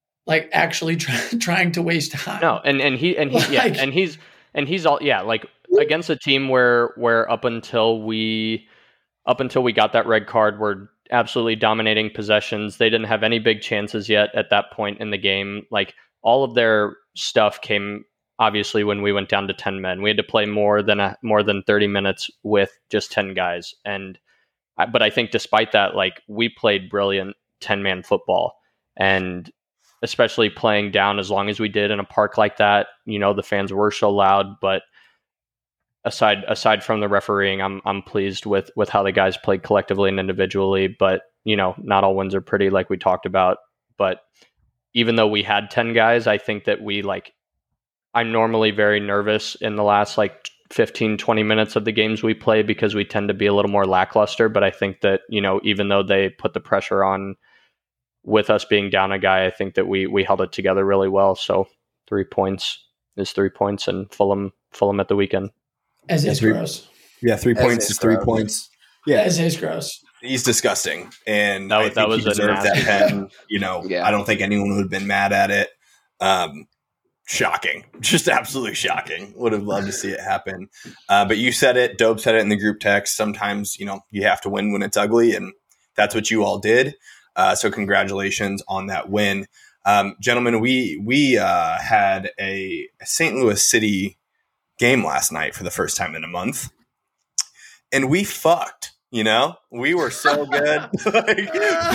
actually trying to waste time? No, and he's all against a team where up until we got that red card, we're absolutely dominating possessions. They didn't have any big chances yet at that point in the game. Like, all of their stuff came obviously when we went down to 10 men. We had to play more than 30 minutes with just 10 guys. But I think despite that, like, we played brilliant 10-man football, and especially playing down as long as we did in a park like that. The fans were so loud, but aside from the refereeing, I'm pleased with how the guys played collectively and individually. But not all wins are pretty, like we talked about. But even though we had 10 guys, I think that I'm normally very nervous in the last 15, 20 minutes of the games we play, because we tend to be a little more lackluster. But I think that, even though they put the pressure on with us being down a guy, I think that we held it together really well. So 3 points is 3 points, and Fulham at the weekend. As is gross. Yeah, 3 points is 3 points. Yeah, as is gross. He's disgusting, and that I think was he deserved that pen. Yeah. I don't think anyone would have been mad at it. Shocking, just absolutely shocking. Would have loved to see it happen. But you said it. Dope said it in the group text. Sometimes you have to win when it's ugly, and that's what you all did. So congratulations on that win, gentlemen. We had a St. Louis City game last night for the first time in a month, and we fucked. We were so good. Hey,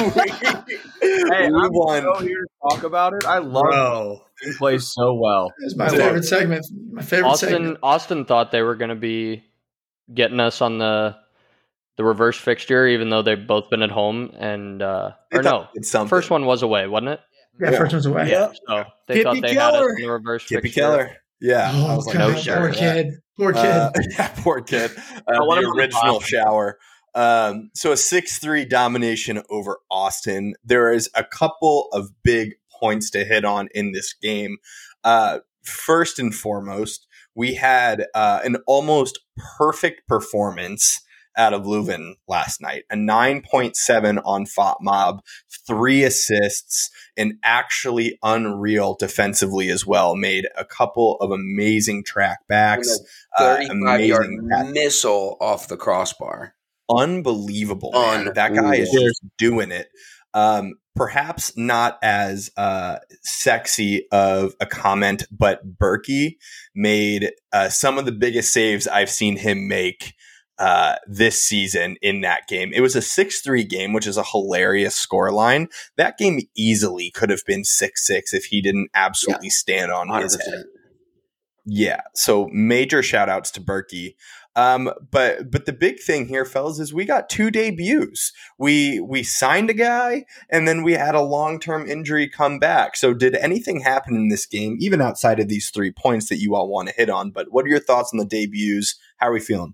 I'm won. so here to talk about it. I love it. Plays so well. It's my favorite segment. Austin thought they were going to be getting us on the reverse fixture, even though they've both been at home. And first one was away, wasn't it? Yeah, first one's away. Yeah, so they thought they had us in the reverse Kippy fixture. Keller. Yeah. Oh, I was God, poor kid. Poor kid. Poor kid. The original shower. So a 6-3 domination over Austin. There is a couple of big points to hit on in this game. First and foremost, we had an almost perfect performance out of Leuven last night. A 9.7 on FOTMob, 3 assists, and actually unreal defensively as well. Made a couple of amazing track backs. 35-yard missile off the crossbar. Unbelievable, man. That guy is just doing it. Perhaps not as sexy of a comment, but Berkey made some of the biggest saves I've seen him make this season in that game. It was a 6-3 game, which is a hilarious scoreline. That game easily could have been 6-6 if he didn't absolutely stand on 100%. His head. Yeah, so major shout outs to Berkey. But the big thing here, fellas, is we got 2 debuts. We signed a guy, and then we had a long-term injury come back. So did anything happen in this game, even outside of these 3 points that you all want to hit on? But what are your thoughts on the debuts? How are we feeling?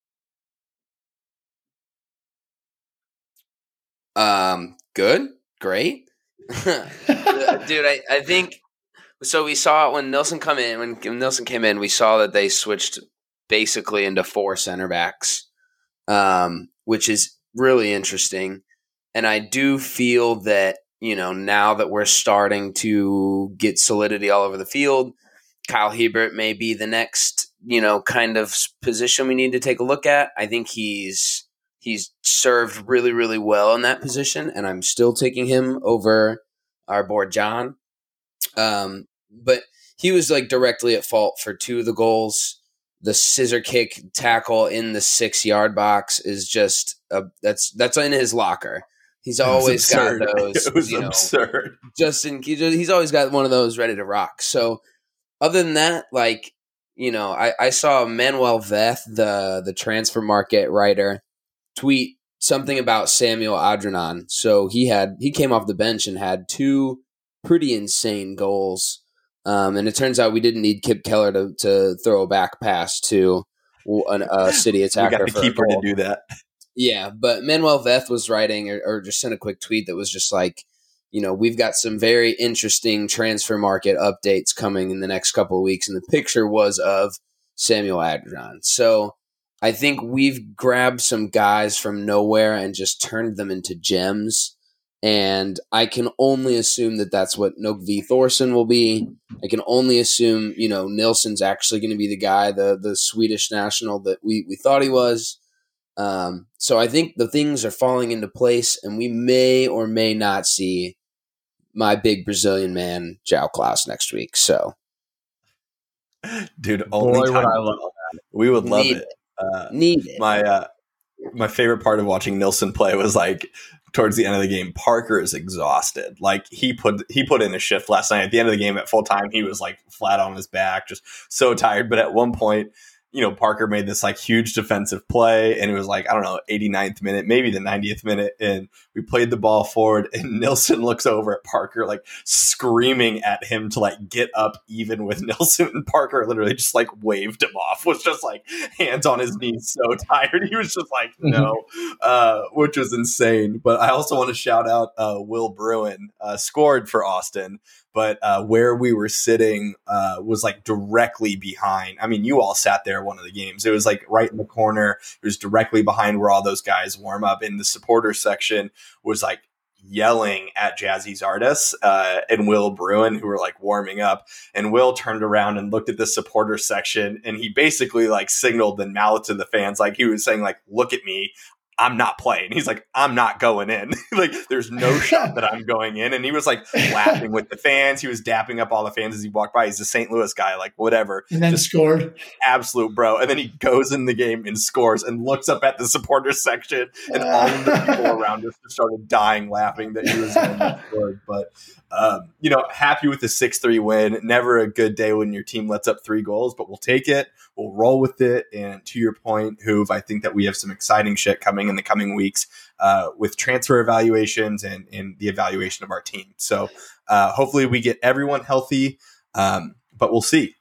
Good. Great. Dude, I think so. We saw it when Nilsson came in, we saw that they switched basically into 4 center backs, which is really interesting. And I do feel that, now that we're starting to get solidity all over the field, Kyle Hebert may be the next, kind of position we need to take a look at. I think he's served really, really well in that position, and I'm still taking him over our boy John. But he was directly at fault for 2 of the goals. The scissor kick tackle in the 6-yard box is just that's in his locker. He's always got those. It was absurd. He's always got one of those ready to rock. So other than that, I saw Manuel Veth, the transfer market writer, tweet something about Samuel Adrian. So he came off the bench and had 2 pretty insane goals. And it turns out we didn't need Kip Keller to throw a back pass to a City attacker. We got the keeper to do that. Yeah, but Manuel Veth was writing or just sent a quick tweet that was just we've got some very interesting transfer market updates coming in the next couple of weeks. And the picture was of Samuel Adrian. So I think we've grabbed some guys from nowhere and just turned them into gems. And I can only assume that that's what Noak V. Thorson will be. I can only assume, Nilsson's actually going to be the guy, the Swedish national that we thought he was. So I think the things are falling into place, and we may or may not see my big Brazilian man, João Klaus, next week. So, dude, only Boy, time would I love that. we would love Need it. need it. My favorite part of watching Nilsson play was like towards the end of the game, Parker is exhausted. Like he put in a shift last night. At the end of the game at full time, he was like flat on his back, just so tired. But at one point, Parker made this like huge defensive play, and it was like, I don't know, 89th minute, maybe the 90th minute. And we played the ball forward, and Nilsson looks over at Parker, like screaming at him to like get up even with Nilsson. And Parker literally just like waved him off, was just like hands on his knees, so tired. He was just like, no, which was insane. But I also want to shout out Will Bruin, scored for Austin. But where we were sitting was like directly behind. I mean, you all sat there one of the games. It was like right in the corner. It was directly behind where all those guys warm up. And the supporter section was like yelling at Jazzy Zardes and Will Bruin, who were like warming up. And Will turned around and looked at the supporter section, and he basically like signaled and mouthed to the fans, like he was saying, like, look at me. I'm not playing. He's like, I'm not going in. Like, there's no shot that I'm going in. And he was like laughing with the fans. He was dapping up all the fans as he walked by. He's a St. Louis guy, like whatever. And then scored. Absolute bro. And then he goes in the game and scores and looks up at the supporters section, and all of the people around us just started dying laughing that he was going to score. But, happy with the 6-3 win. Never a good day when your team lets up 3 goals, but we'll take it. We'll roll with it. And to your point, Hoove, I think that we have some exciting shit coming in the coming weeks with transfer evaluations and the evaluation of our team. So hopefully we get everyone healthy, but we'll see.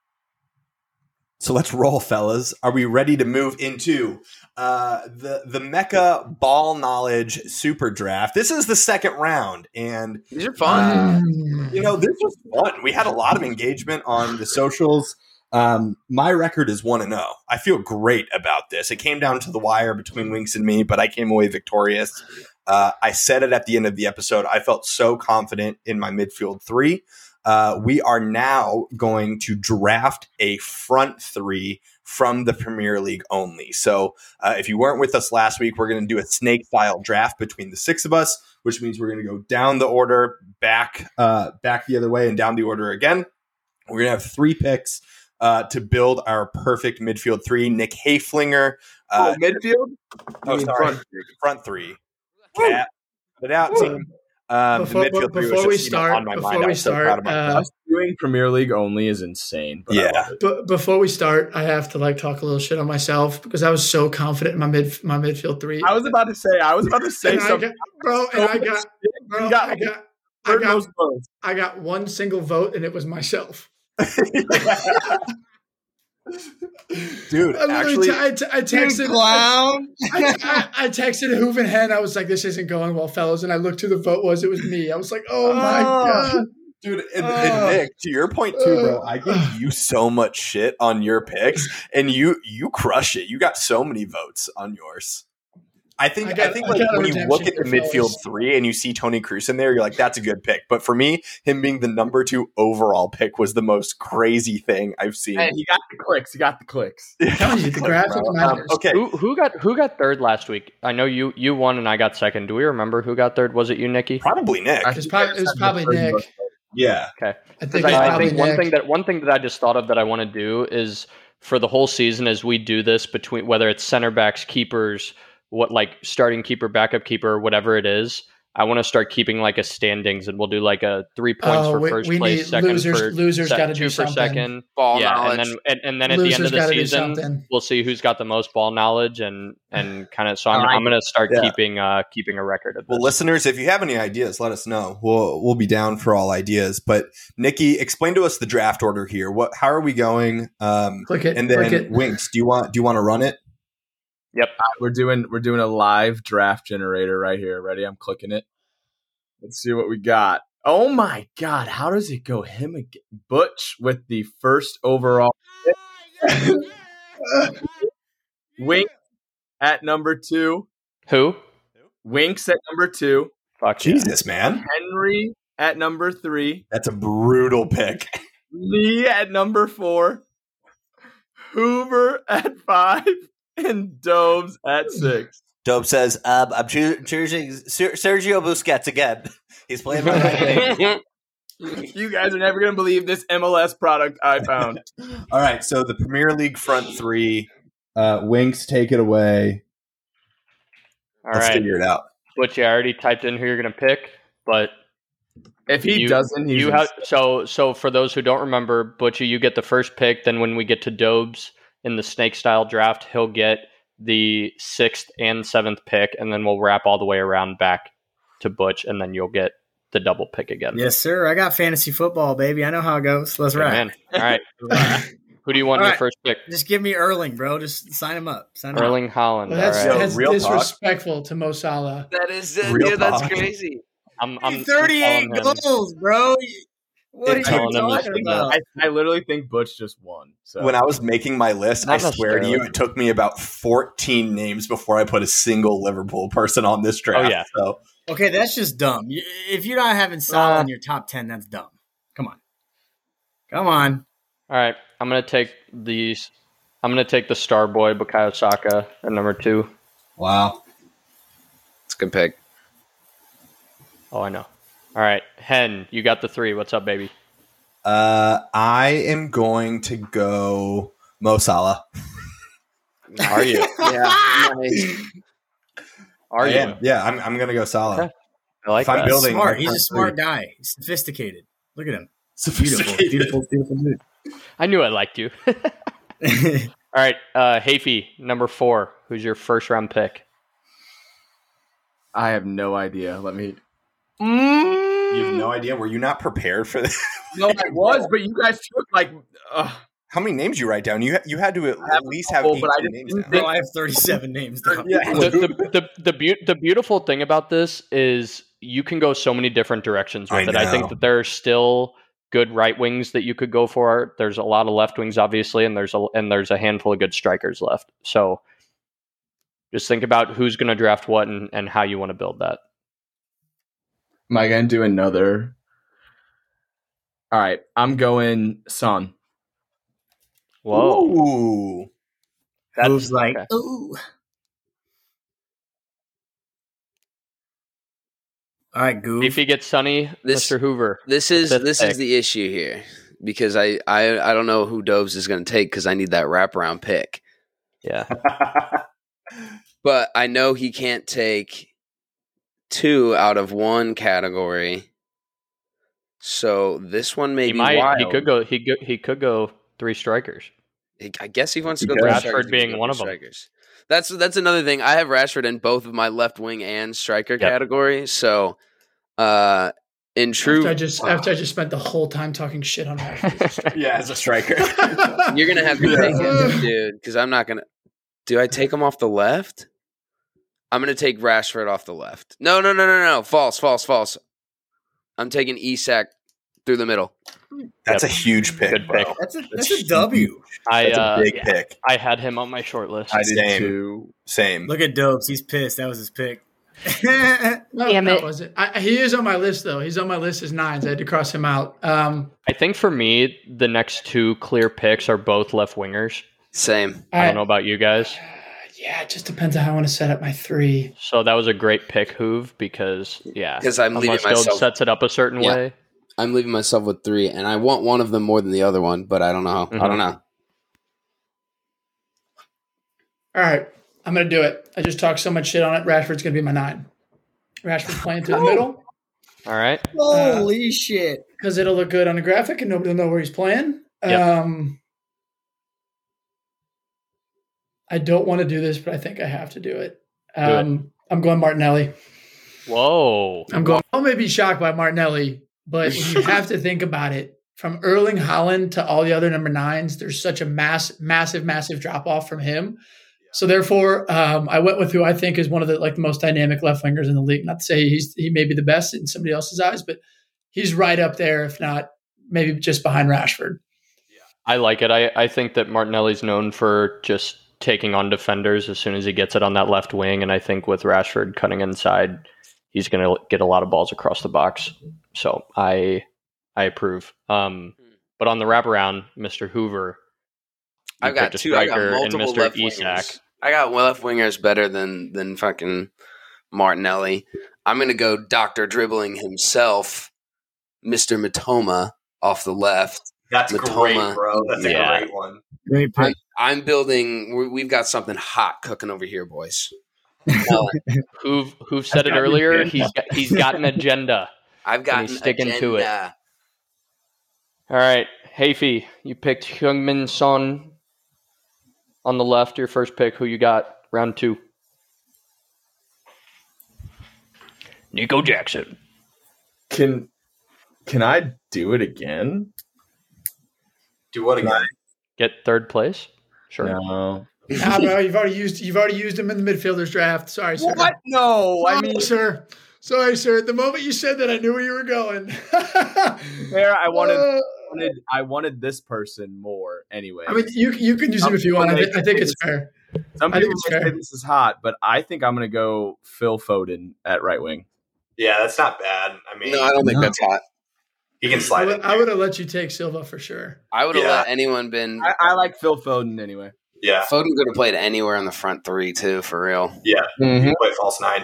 So let's roll, fellas. Are we ready to move into the Mecca Ball Knowledge Super Draft? This is the second round, and these are fun. This was fun. We had a lot of engagement on the socials. My record is 1-0. I feel great about this. It came down to the wire between Winks and me, but I came away victorious. I said it at the end of the episode. I felt so confident in my midfield 3. We are now going to draft a front 3 from the Premier League only. So if you weren't with us last week, we're going to do a snake style draft between the 6 of us, which means we're going to go down the order, back the other way, and down the order again. We're going to have 3 picks to build our perfect midfield 3. Nick Hayflinger. Midfield? Oh, sorry. Front 3. Cat. Put it out, team. Before we start, us doing Premier League only is insane. But yeah. But before we start, I have to talk a little shit on myself because I was so confident in my midfield 3. I was about to say something, I got one single vote, and it was myself. Dude, actually, I texted clown. I texted Hoove and Hen. I was like, "This isn't going well, fellas." And I looked who the vote was. It was me. I was like, "Oh my god, dude!" And Nick, to your point too, bro. I give you so much shit on your picks, and you crush it. You got so many votes on yours. I think when you look at the midfield 3 and you see Tony Cruz in there, you're like, that's a good pick. But for me, him being the number 2 overall pick was the most crazy thing I've seen. Hey, you got the clicks. I'm telling you, the graphic matters. Okay. Who got third last week? I know you won and I got second. Do we remember who got third? Was it you, Nikki? Probably Nick. It was probably Nick. Yeah. Okay. I think one thing that I just thought of that I want to do is for the whole season as we do this between whether it's center backs, keepers, starting keeper, backup keeper, whatever it is, I want to start keeping a standings, and we'll do a 3 points for first place, second losers got to do 2 for something. Second, ball knowledge, and then at the end of the season, we'll see who's got the most ball knowledge, and kind of. So I'm going to start keeping a record of this. Well, listeners, if you have any ideas, let us know. We'll be down for all ideas. But Nikki, explain to us the draft order here. How are we going? Click it, and then Winks, do you want to run it? Yep, we're doing a live draft generator right here. Ready? I'm clicking it. Let's see what we got. Oh my God! How does it go? Him again, Butch with the first overall. Winks at number 2. Who? Winks at number 2. Fuck yeah. Jesus, man. Henry at number 3. That's a brutal pick. Me at number 4. Hoover at 5. And Dobes at 6. Dope says, I'm choosing Sergio Busquets again. He's playing my right wing. You guys are never going to believe this MLS product I found. All right, so the Premier League front three. Winks, take it away. All Let's right. figure it out. Butch, I already typed in who you're going to pick, but If he doesn't, he's you have so for those who don't remember, Butchie, you get the first pick. Then when we get to Dobes in the snake style draft, he'll get the 6th and 7th pick, and then we'll wrap all the way around back to Butch, and then you'll get the double pick again. Yes, sir. I got fantasy football, baby. I know how it goes. Let's Yeah, ride. man. All right. Who do you want in All your right. first pick? Just give me Erling, bro. Just sign him up. Erling Haaland. Well, that's All right. that's real talk. disrespectful to Mo Salah. That is Real dude, that's talk. crazy. I'm 38 telling him. goals, bro. What are you telling him this talking is about? I literally think Butch just won. So When I was making my list, I Not swear to you, necessarily. it took me about 14 names before I put a single Liverpool person on this draft. Oh, yeah. So Okay, that's just dumb. If you're not having Salah in your top 10, that's dumb. Come on. Come on. All right. I'm going to take these. I'm going to take the star boy, Bukayo Saka, at number 2. wow. It's a good pick. Oh, I know. All right. Hen, you got the 3. What's up, baby? I am going to go Mo Salah. Are you? Yeah, nice. Are I you? am. Yeah, I'm going to go Salah. Okay. I like If I'm that. building- Smart. my He's a front smart three. guy. He's sophisticated. Look at him. Sophisticated. Beautiful dude. I knew I liked you. All right. Hafey, number 4. Who's your first round pick? I have no idea. Let me. You have no idea. Were you not prepared for this? No, I was, but you guys took like. How many names you write down? You had to at least have couple, 18 but I names didn't down. Bro, I have 37 names down. Yeah. The beautiful thing about this is you can go so many different directions with I it. I know. think that there are still good right wings that you could go for. There's a lot of left wings, obviously, and there's a handful of good strikers left. So just think about who's going to draft what and how you want to build that. Am I going to do another? All right, I'm going Son. Whoa. Ooh. Who's like, okay. ooh. All right, Goof. If he gets Sonny, This- Mr. Hoover. This is Fifth this pick. is the issue here because I don't know who Dobes is going to take because I need that wraparound pick. Yeah. But I know he can't take 2 out of 1 category. So this one may He be might. wild. He could go 3 strikers. I guess he wants to go Rashford three strikers, he being can go one three of them. strikers. That's another thing. I have Rashford in both of my left wing and striker Yep. category. So in true, After I just spent the whole time talking shit on Rashford. Yeah, as a striker. you're gonna have to take him, dude, because I'm not gonna. Do I take him off the left? I'm gonna take Rashford off the left. No. False. I'm taking Isak through the middle. That's Yep. a huge pick, Good bro. pick. That's a W. That's a big pick. I had him on my short list. I did Same. too. Same. Look at Dobes. He's pissed. That was his pick. No, Damn that it. wasn't. He is on my list though. He's on my list as 9s. I had to cross him out. I think for me, the next 2 clear picks are both left wingers. Same. I don't know about you guys. Yeah, it just depends on how I want to set up my 3. So that was a great pick, Hoove, because, yeah. 'Cause I'm leaving unless Dobe myself- sets it up a certain Yeah. way. I'm leaving myself with 3, and I want one of them more than the other one, but I don't know. I don't know. All right, I'm gonna do it. I just talked so much shit on it. Rashford's gonna be my 9. Rashford's playing through the middle All right. Holy shit. because it'll look good on the graphic and nobody will know where he's playing. Yep. I don't want to do this, but I think I have to do it. it. I'm going Martinelli. Whoa. I may be shocked by Martinelli, but when you have to think about it, from Erling Haaland to all the other number 9s, there's such a massive drop off from him. So therefore, I went with who I think is one of the most dynamic left wingers in the league. Not to say he may be the best in somebody else's eyes, but he's right up there, if not maybe just behind Rashford. I like it. I think that Martinelli's known for just taking on defenders as soon as he gets it on that left wing. And I think with Rashford cutting inside, he's going to get a lot of balls across the box. So I approve. But on the wraparound, Mr. Hoover, I've got two. I got multiple and Mr. left Isak. wingers. I got left wingers better than fucking Martinelli. I'm going to go Dr. Dribbling himself, Mr. Matoma off the left. That's Matoma. great, bro. That's a great one. Great pick. I'm building. We've got something hot cooking over here, boys. Who've said it earlier? He's got an agenda. I've got he's sticking to it. All right, Hafey, you picked Heung-min Son on the left. Your first pick. Who you got? Round 2. Nico Jackson. Can I do it again? Do what again? Get third place? Sure. No. Nah, bro, you've already used him in the midfielders draft. Sorry, sir. What? No. I mean, sir. Sorry, sir. The moment you said that, I knew where you were going. there. I wanted this person more anyway. I mean, you can use him if you want. I think it's fair. Some people might say this is hot, but I think I'm going to go Phil Foden at right wing. Yeah, that's not bad. I mean, No, I don't think that's hot. he can slide it. I would have let you take Silva for sure. I would have let anyone been. I like Phil Foden anyway. Yeah. Foden could have played anywhere in the front 3 too, for real. Yeah. Mm-hmm. He can play false 9.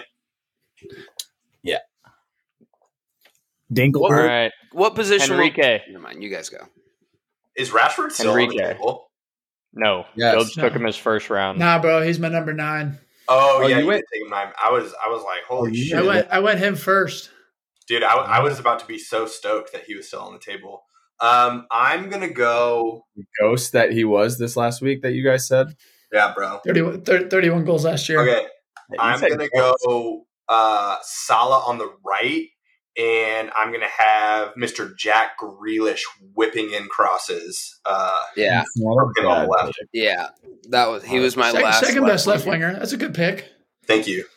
Dingle. All right. What position? Enrique. Never mind. You guys go. Is Rashford still on the Enrique. table? No. Yes. Phillips took him his first round. Nah, bro, he's my number 9. Oh, yeah, you you went- did take him 9. I was like, holy shit. I went him first. Dude, I was about to be so stoked that he was still on the table. I'm going to go. Ghost that he was this last week that you guys said. Yeah, bro. 31 goals last year. Okay. You I'm said going to Ghost. go Salah on the right, and I'm going to have Mr. Jack Grealish whipping in crosses. Yeah, Working on the left. yeah. He was my Second last best left winger. That's a good pick. Thank you.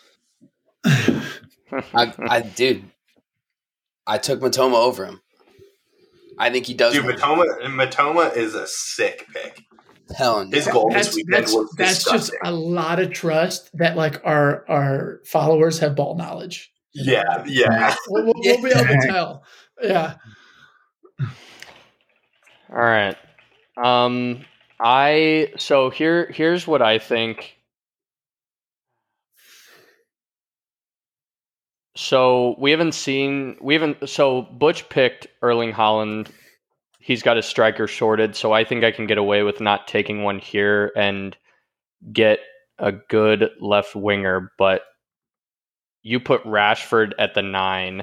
Dude, I took Matoma over him. I think he does. Dude, Matoma is a sick pick. Telling His goal this weekend was that's just disgusting. a lot of trust that like our followers have ball knowledge. Yeah. We'll be able to tell. Yeah. All right. Here's what I think. So Butch picked Erling Haaland. He's got his striker sorted, so I think I can get away with not taking one here and get a good left winger, but you put Rashford at the 9.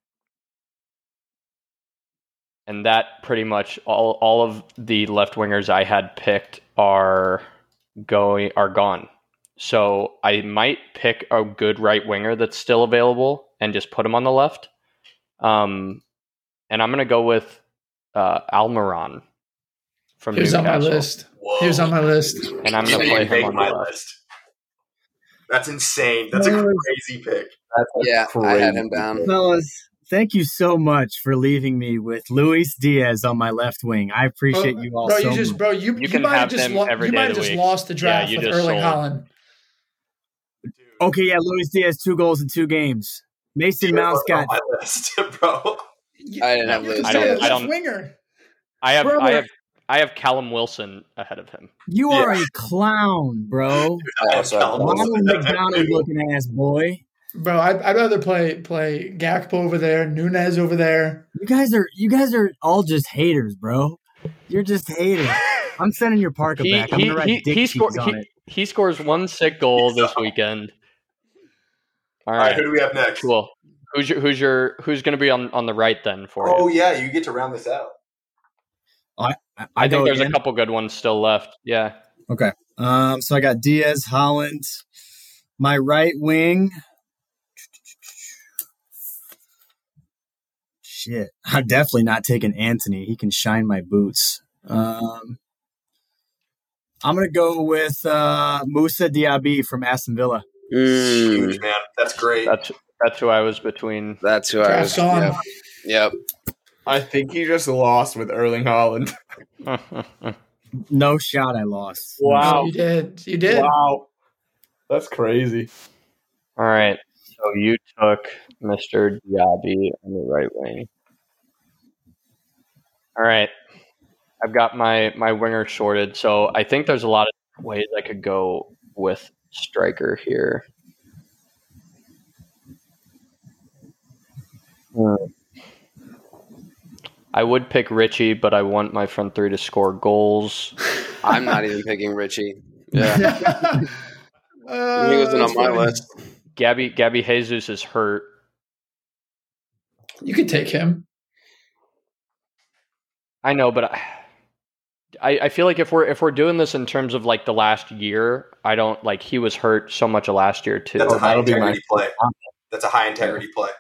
And that pretty much all of the left wingers I had picked are gone. So I might pick a good right winger that's still available and just put him on the left. And I'm going to go with Almiron from He was Newcastle. on my list. Whoa. He was on my list. And I'm going to play him on the left. list. That's insane. That's a crazy pick. I had him down. Fellas, thank you so much for leaving me with Luis Diaz on my left wing. I appreciate you all so much. You can might have have just them every day of the week. lost the draft Yeah, you with just Erling sold. Haaland. Okay, yeah, Luis Diaz, 2 goals in 2 games. Mason Mount's on got my list, bro. I didn't have Lewis. I don't- Winger. I have Callum Wilson ahead of him. You are a clown, bro. Ronald McDonald looking ass boy. Bro, I'd rather play Gakpo over there, Nunez over there. You guys are all just haters, bro. You're just haters. I'm sending your parka back. I'm gonna write dick cheeks on it. He scores 1 sick goal this weekend. All All right, right, who do we have next? cool. Who's going to be on the right then for Oh, you? yeah, you get to round this out. I think there's again. a couple good ones still left. Yeah. Okay. So I got Diaz, Haaland. My right wing. Shit. I'm definitely not taking Anthony. He can shine my boots. I'm going to go with Moussa Diaby from Aston Villa. Huge, man. That's great. That's who I was between. That's who I was. Draft's on. Yep. I think he just lost with Erling Haaland. No shot I lost. Wow. You did. Wow. That's crazy. All right. So you took Mr. Diaby on the right wing. All right. I've got my winger sorted. So I think there's a lot of ways I could go with striker here. I would pick Richie, but I want my front three to score goals. I'm not even picking Richie. Yeah. He wasn't on my list. Gabby Jesus is hurt. You could take him. I know, but I feel like if we're doing this in terms of like the last year, I don't like he was hurt so much of last year too. That's a high integrity play. That's a high integrity play.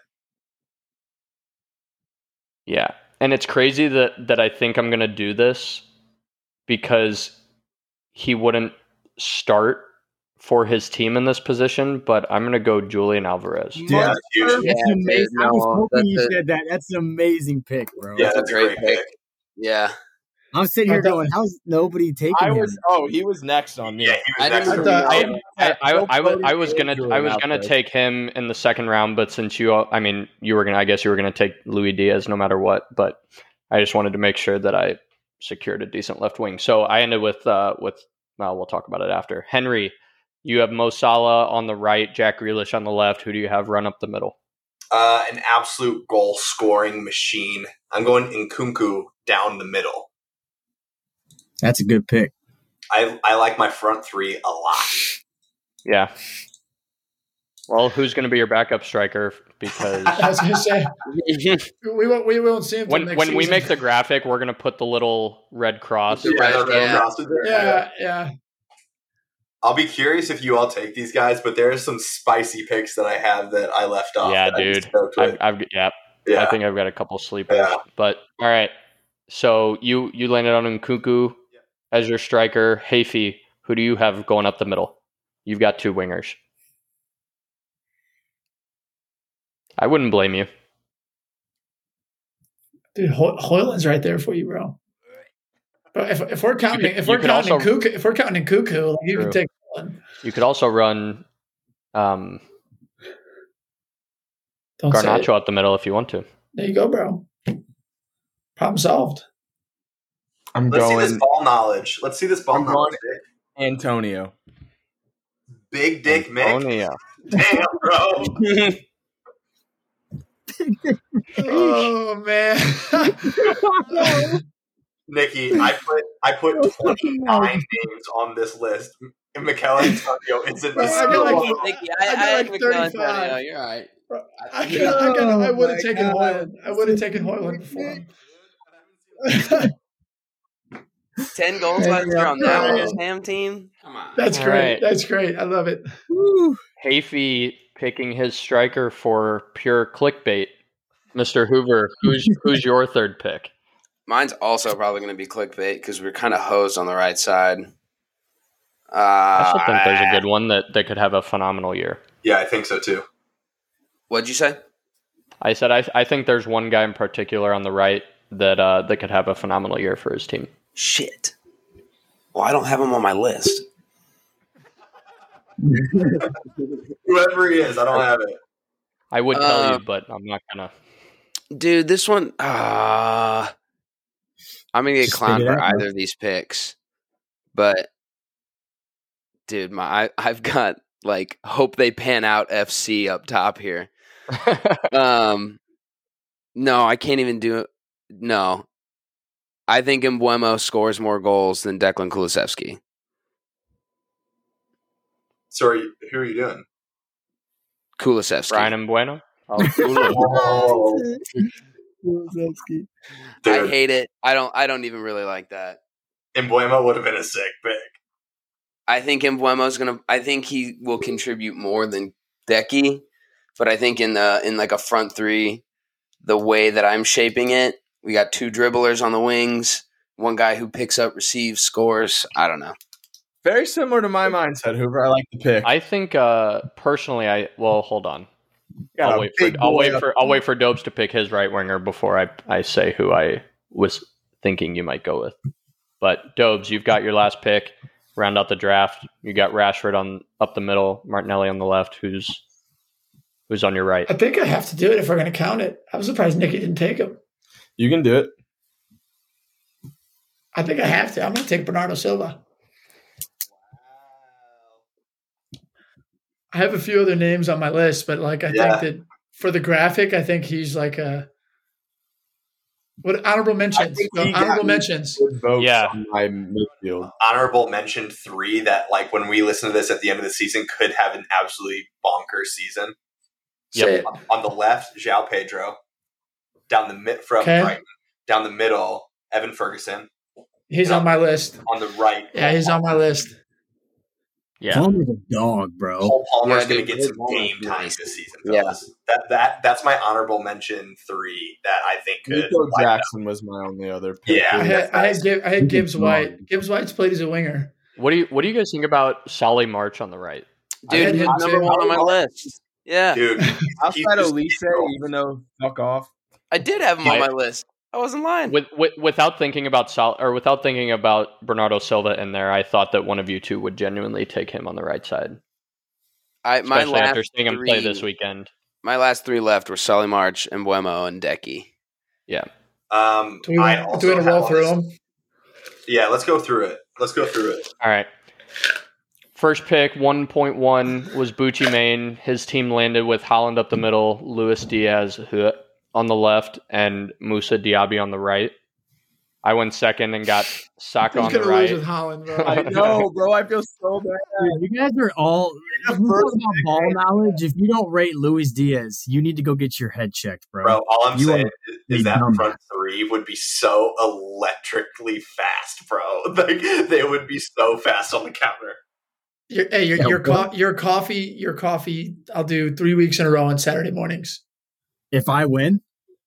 Yeah. And it's crazy that I think I'm gonna do this because he wouldn't start for his team in this position, but I'm going to go Julian Alvarez. Yeah, that's huge. That's amazing. I was hoping you said that. That's an amazing pick, bro. Yeah, that's a great pick. Yeah. I'm sitting here going, how's nobody taking him? He was next on me. Yeah, he was next. I was gonna take him in the second round, but since you were gonna take Luis Diaz no matter what. But I just wanted to make sure that I secured a decent left wing. So I ended with we'll talk about it after. Henry, you have Mo Salah on the right, Jack Grealish on the left. Who do you have run up the middle? An absolute goal scoring machine. I'm going Nkunku down the middle. That's a good pick. I like my front three a lot. Yeah. Well, who's going to be your backup striker? Because I was going to say we won't see him when we make the graphic, we're going to put the little red cross. Yeah. I'll be curious if you all take these guys, but there are some spicy picks that I have that I left off. Yeah, dude. I think I've got a couple sleepers. Yeah. But all right. So you landed on Nkunku as your striker. Hafey, who do you have going up the middle? You've got two wingers. I wouldn't blame you. Dude, Hoyland's right there for you, bro. But if we're counting Nkunku, like, you can take one. You could also run Garnacho up the middle if you want to. There you go, bro. Problem solved. Let's see this ball knowledge. Antonio. Big Dick Mick. Damn, bro. Oh man. Nikki, I put 29 names on this list. And Mikel Antonio isn't the Nikki, I like Mikel Antonio. You're right. I would have taken Hoyland. I would have taken Hoyland before him. 10 goals last year on that one, Ham team. Come on. That's great. Right. That's great. I love it. Hafey picking his striker for pure clickbait. Mr. Hoover, who's your third pick? Mine's also probably going to be clickbait because we're kind of hosed on the right side. I still think there's a good one that could have a phenomenal year. Yeah, I think so too. What'd you say? I said I think there's one guy in particular on the right that could have a phenomenal year for his team. Shit. Well, I don't have him on my list. Whoever he is, I don't have it. I would tell you, but I'm not gonna. Dude, this one, I'm gonna get clowned for either of these picks, but dude, I've got like hope they pan out FC up top here. No, I can't even do it. No, I think Mbeumo scores more goals than Declan Kulusevski. So who are you doing? Kulusevski. Brian Mbeumo? Kulusevski. I hate it. I don't even really like that. Mbeumo would have been a sick pick. I think I think he will contribute more than Decky, but I think in like a front three, the way that I'm shaping it, we got two dribblers on the wings, one guy who picks up, receives, scores. I don't know. Very similar to my mindset, Hoover. I like the pick. I think personally, hold on. I'll wait for Dobes to pick his right winger before I say who I was thinking you might go with. But Dobes, you've got your last pick. Round out the draft. You got Rashford on up the middle, Martinelli on the left. Who's Who's on your right? I think I have to do it if we're going to count it. I'm surprised Nicky didn't take him. You can do it. I think I have to. I'm going to take Bernardo Silva. I have a few other names on my list, but like I think that for the graphic, I think he's like a what honorable mentions. Honorable mentions. Good votes Yeah. on my midfield. Honorable mention 3 that, like, when we listen to this at the end of the season, could have an absolutely bonkers season. Say it. On the left, João Pedro. Down the mid from Okay. Brighton. Down the middle, Evan Ferguson. He's on my list. On the right, Yeah, he's on my list. Yeah. Palmer's a dog, bro. Cole Palmer's Yeah, going to dude, get some Cole Palmer's game time nice. this season, Yeah. fellas. That's my honorable mention 3 that I think could. Nico Jackson was my only other pick. Yeah. I had Gibbs White. Gibbs White's played as a winger. What do you guys think about Solly March on the right? I had Dude, him he's number too. 1 on my list. Yeah, Dude, Outside of Elise, even though fuck off. I did have him on Yeah. my list. I wasn't lying. Without thinking about without thinking about Bernardo Silva in there, I thought that one of you two would genuinely take him on the right side, My especially last after seeing him three, play this weekend. My last 3 left were Solly March, and Buemo, and Decky. Yeah. Do we I want to also roll have through on this- them? Yeah, let's go through it. All right. First pick, 1.1 was Bucci Main. His team landed with Holland up the middle, Luis Diaz on the left, and Musa Diaby on the right. I went second and got Saka He's on the gonna lose right. with Holland, bro. I know, bro. I feel so bad. Dude, you guys are all if you talk about ball knowledge. If you don't rate Luis Diaz, you need to go get your head checked, bro. Bro, all I'm You saying are is that dumb. front 3 would be so electrically fast, bro. Like, they would be so fast on the counter. Your coffee. I'll do 3 weeks in a row on Saturday mornings. If I win,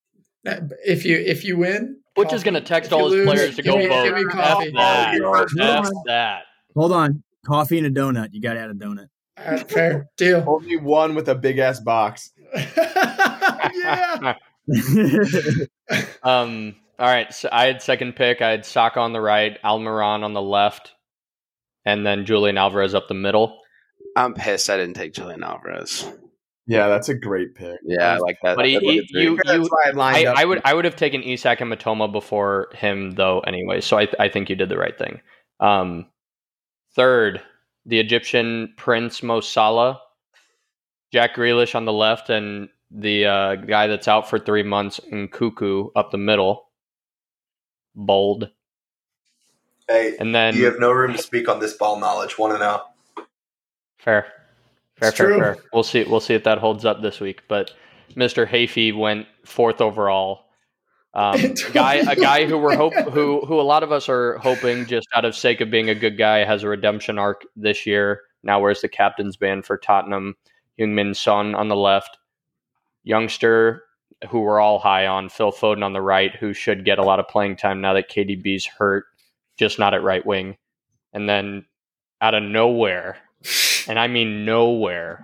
If you win, Butch is going to coffee. text If you all his lose, players to give go me- vote. give me coffee. F that. Hold F that. hold on, coffee and a donut. You got to add a donut. All right, fair deal. Only one with a big ass box. Yeah. All right, so I had second pick. I had Saka on the right, Almiron on the left, and then Julian Alvarez up the middle. I'm pissed I didn't take Julian Alvarez. Yeah, that's a great pick. Yeah, I like that. But That's why I lined up. I would have taken Isak and Matoma before him though anyway. So I think you did the right thing. Third, the Egyptian Prince Mo Salah, Jack Grealish on the left, and the guy that's out for 3 months, Nkuku, up the middle. Bold. Hey, And then you have no room to speak on this ball knowledge. Want to know? Fair. It's true. Fair. We'll see if that holds up this week. But Mr. Hayfie went 4th overall. A guy who who a lot of us are hoping, just out of sake of being a good guy, has a redemption arc this year. Now wears the captain's band for Tottenham. Heung-min Son on the left. Youngster who we're all high on, Phil Foden on the right, who should get a lot of playing time now that KDB's hurt, just not at right wing. And then out of nowhere, and I mean nowhere,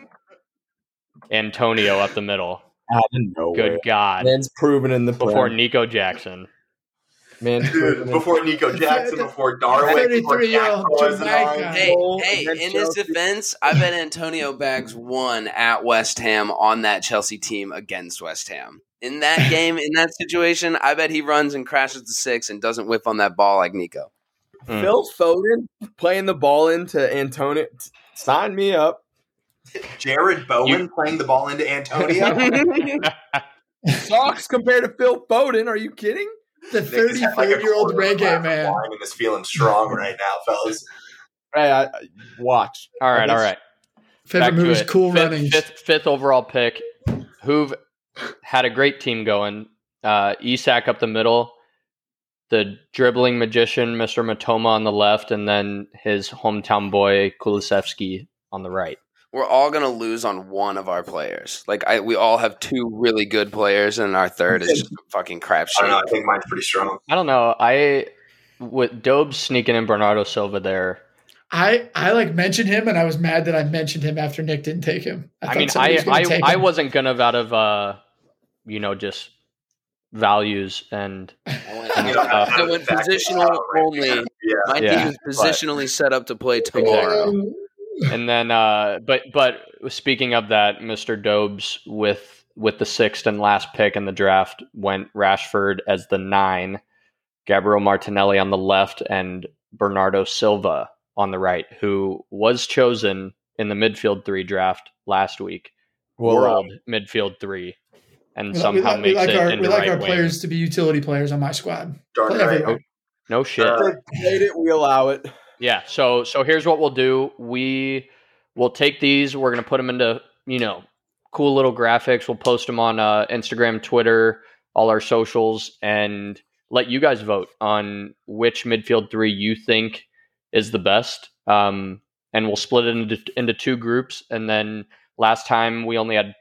Antonio up the middle. Out of nowhere. Good God. Man's proven in the Before Prem. Nico Jackson. Man's proven in Before Nico Jackson, before Darwin, before 33-year-old Gakpo as an Jamaican. arm. Hey, Against in his Chelsea. defense, I bet Antonio Bags won at West Ham on that Chelsea team against West Ham. In that game, in that situation, I bet he runs and crashes the 6 and doesn't whiff on that ball like Nico. Phil Foden playing the ball into Antonio. Sign me up. Jared Bowen playing the ball into Antonio. Socks compared to Phil Foden. Are you kidding? The Nick has had like a 34-year-old quarter of a glass reggae of man. wine and is feeling strong right now, fellas. Hey, I watch. All right. Back Favorite to moves, it. cool runnings. Fifth overall pick. Who've had a great team going. Isak up the middle. The dribbling magician, Mr. Matoma on the left, and then his hometown boy, Kulusevski on the right. We're all going to lose on one of our players. We all have 2 really good players, and our third is just a fucking I don't know. crapshoot. I think mine's pretty strong. I don't know. With Dobes sneaking in Bernardo Silva there. I mentioned him, and I was mad that I mentioned him after Nick didn't take him. I wasn't gonna have out of just values and I went positional only. Yeah. My Yeah, team is positionally set up to play tomorrow. And then, but speaking of that, Mr. Dobes with the 6th and last pick in the draft went Rashford as the 9, Gabriel Martinelli on the left, and Bernardo Silva on the right, who was chosen in the midfield 3 draft last week, world midfield 3, and somehow makes it into we like right our wing. players to be utility players on my squad. Darn Play right. everywhere. No shit. Made it, we allow it. Yeah, so here's what we'll do. We'll take these. We're going to put them into, cool little graphics. We'll post them on Instagram, Twitter, all our socials, and let you guys vote on which midfield 3 you think is the best. And we'll split it into 2 groups. And then last time we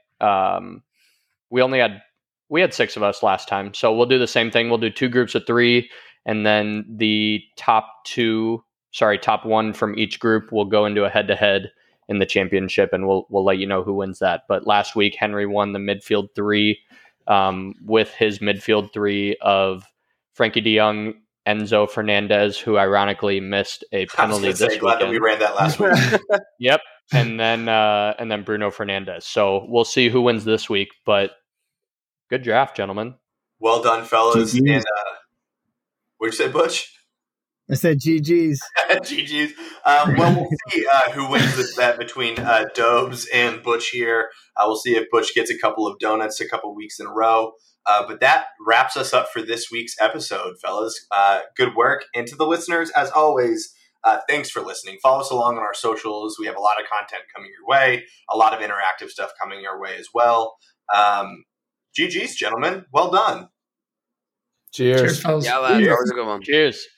had 6 of us last time. So we'll do the same thing. We'll do 2 groups of 3, and then the top 1 from each group will go into a head-to-head in the championship, and we'll let you know who wins that. But last week, Henry won the midfield 3 with his midfield 3 of Frankie de Jong, Enzo Fernandez, who ironically missed a penalty this weekend. Glad that we ran that last week. Yep, and then Bruno Fernandes. So we'll see who wins this week, but good draft, gentlemen. Well done, fellas. GGs. And what'd you say, Butch? I said GG's. GG's. Well, we'll see who wins this bet between Dobes and Butch here. We'll see if Butch gets a couple of donuts a couple weeks in a row. But that wraps us up for this week's episode, fellas. Good work. And to the listeners, as always, thanks for listening. Follow us along on our socials. We have a lot of content coming your way, a lot of interactive stuff coming your way as well. GG's, gentlemen. Well done. Cheers. Cheers, fellas. Yeah, lads. That was a good one. Cheers.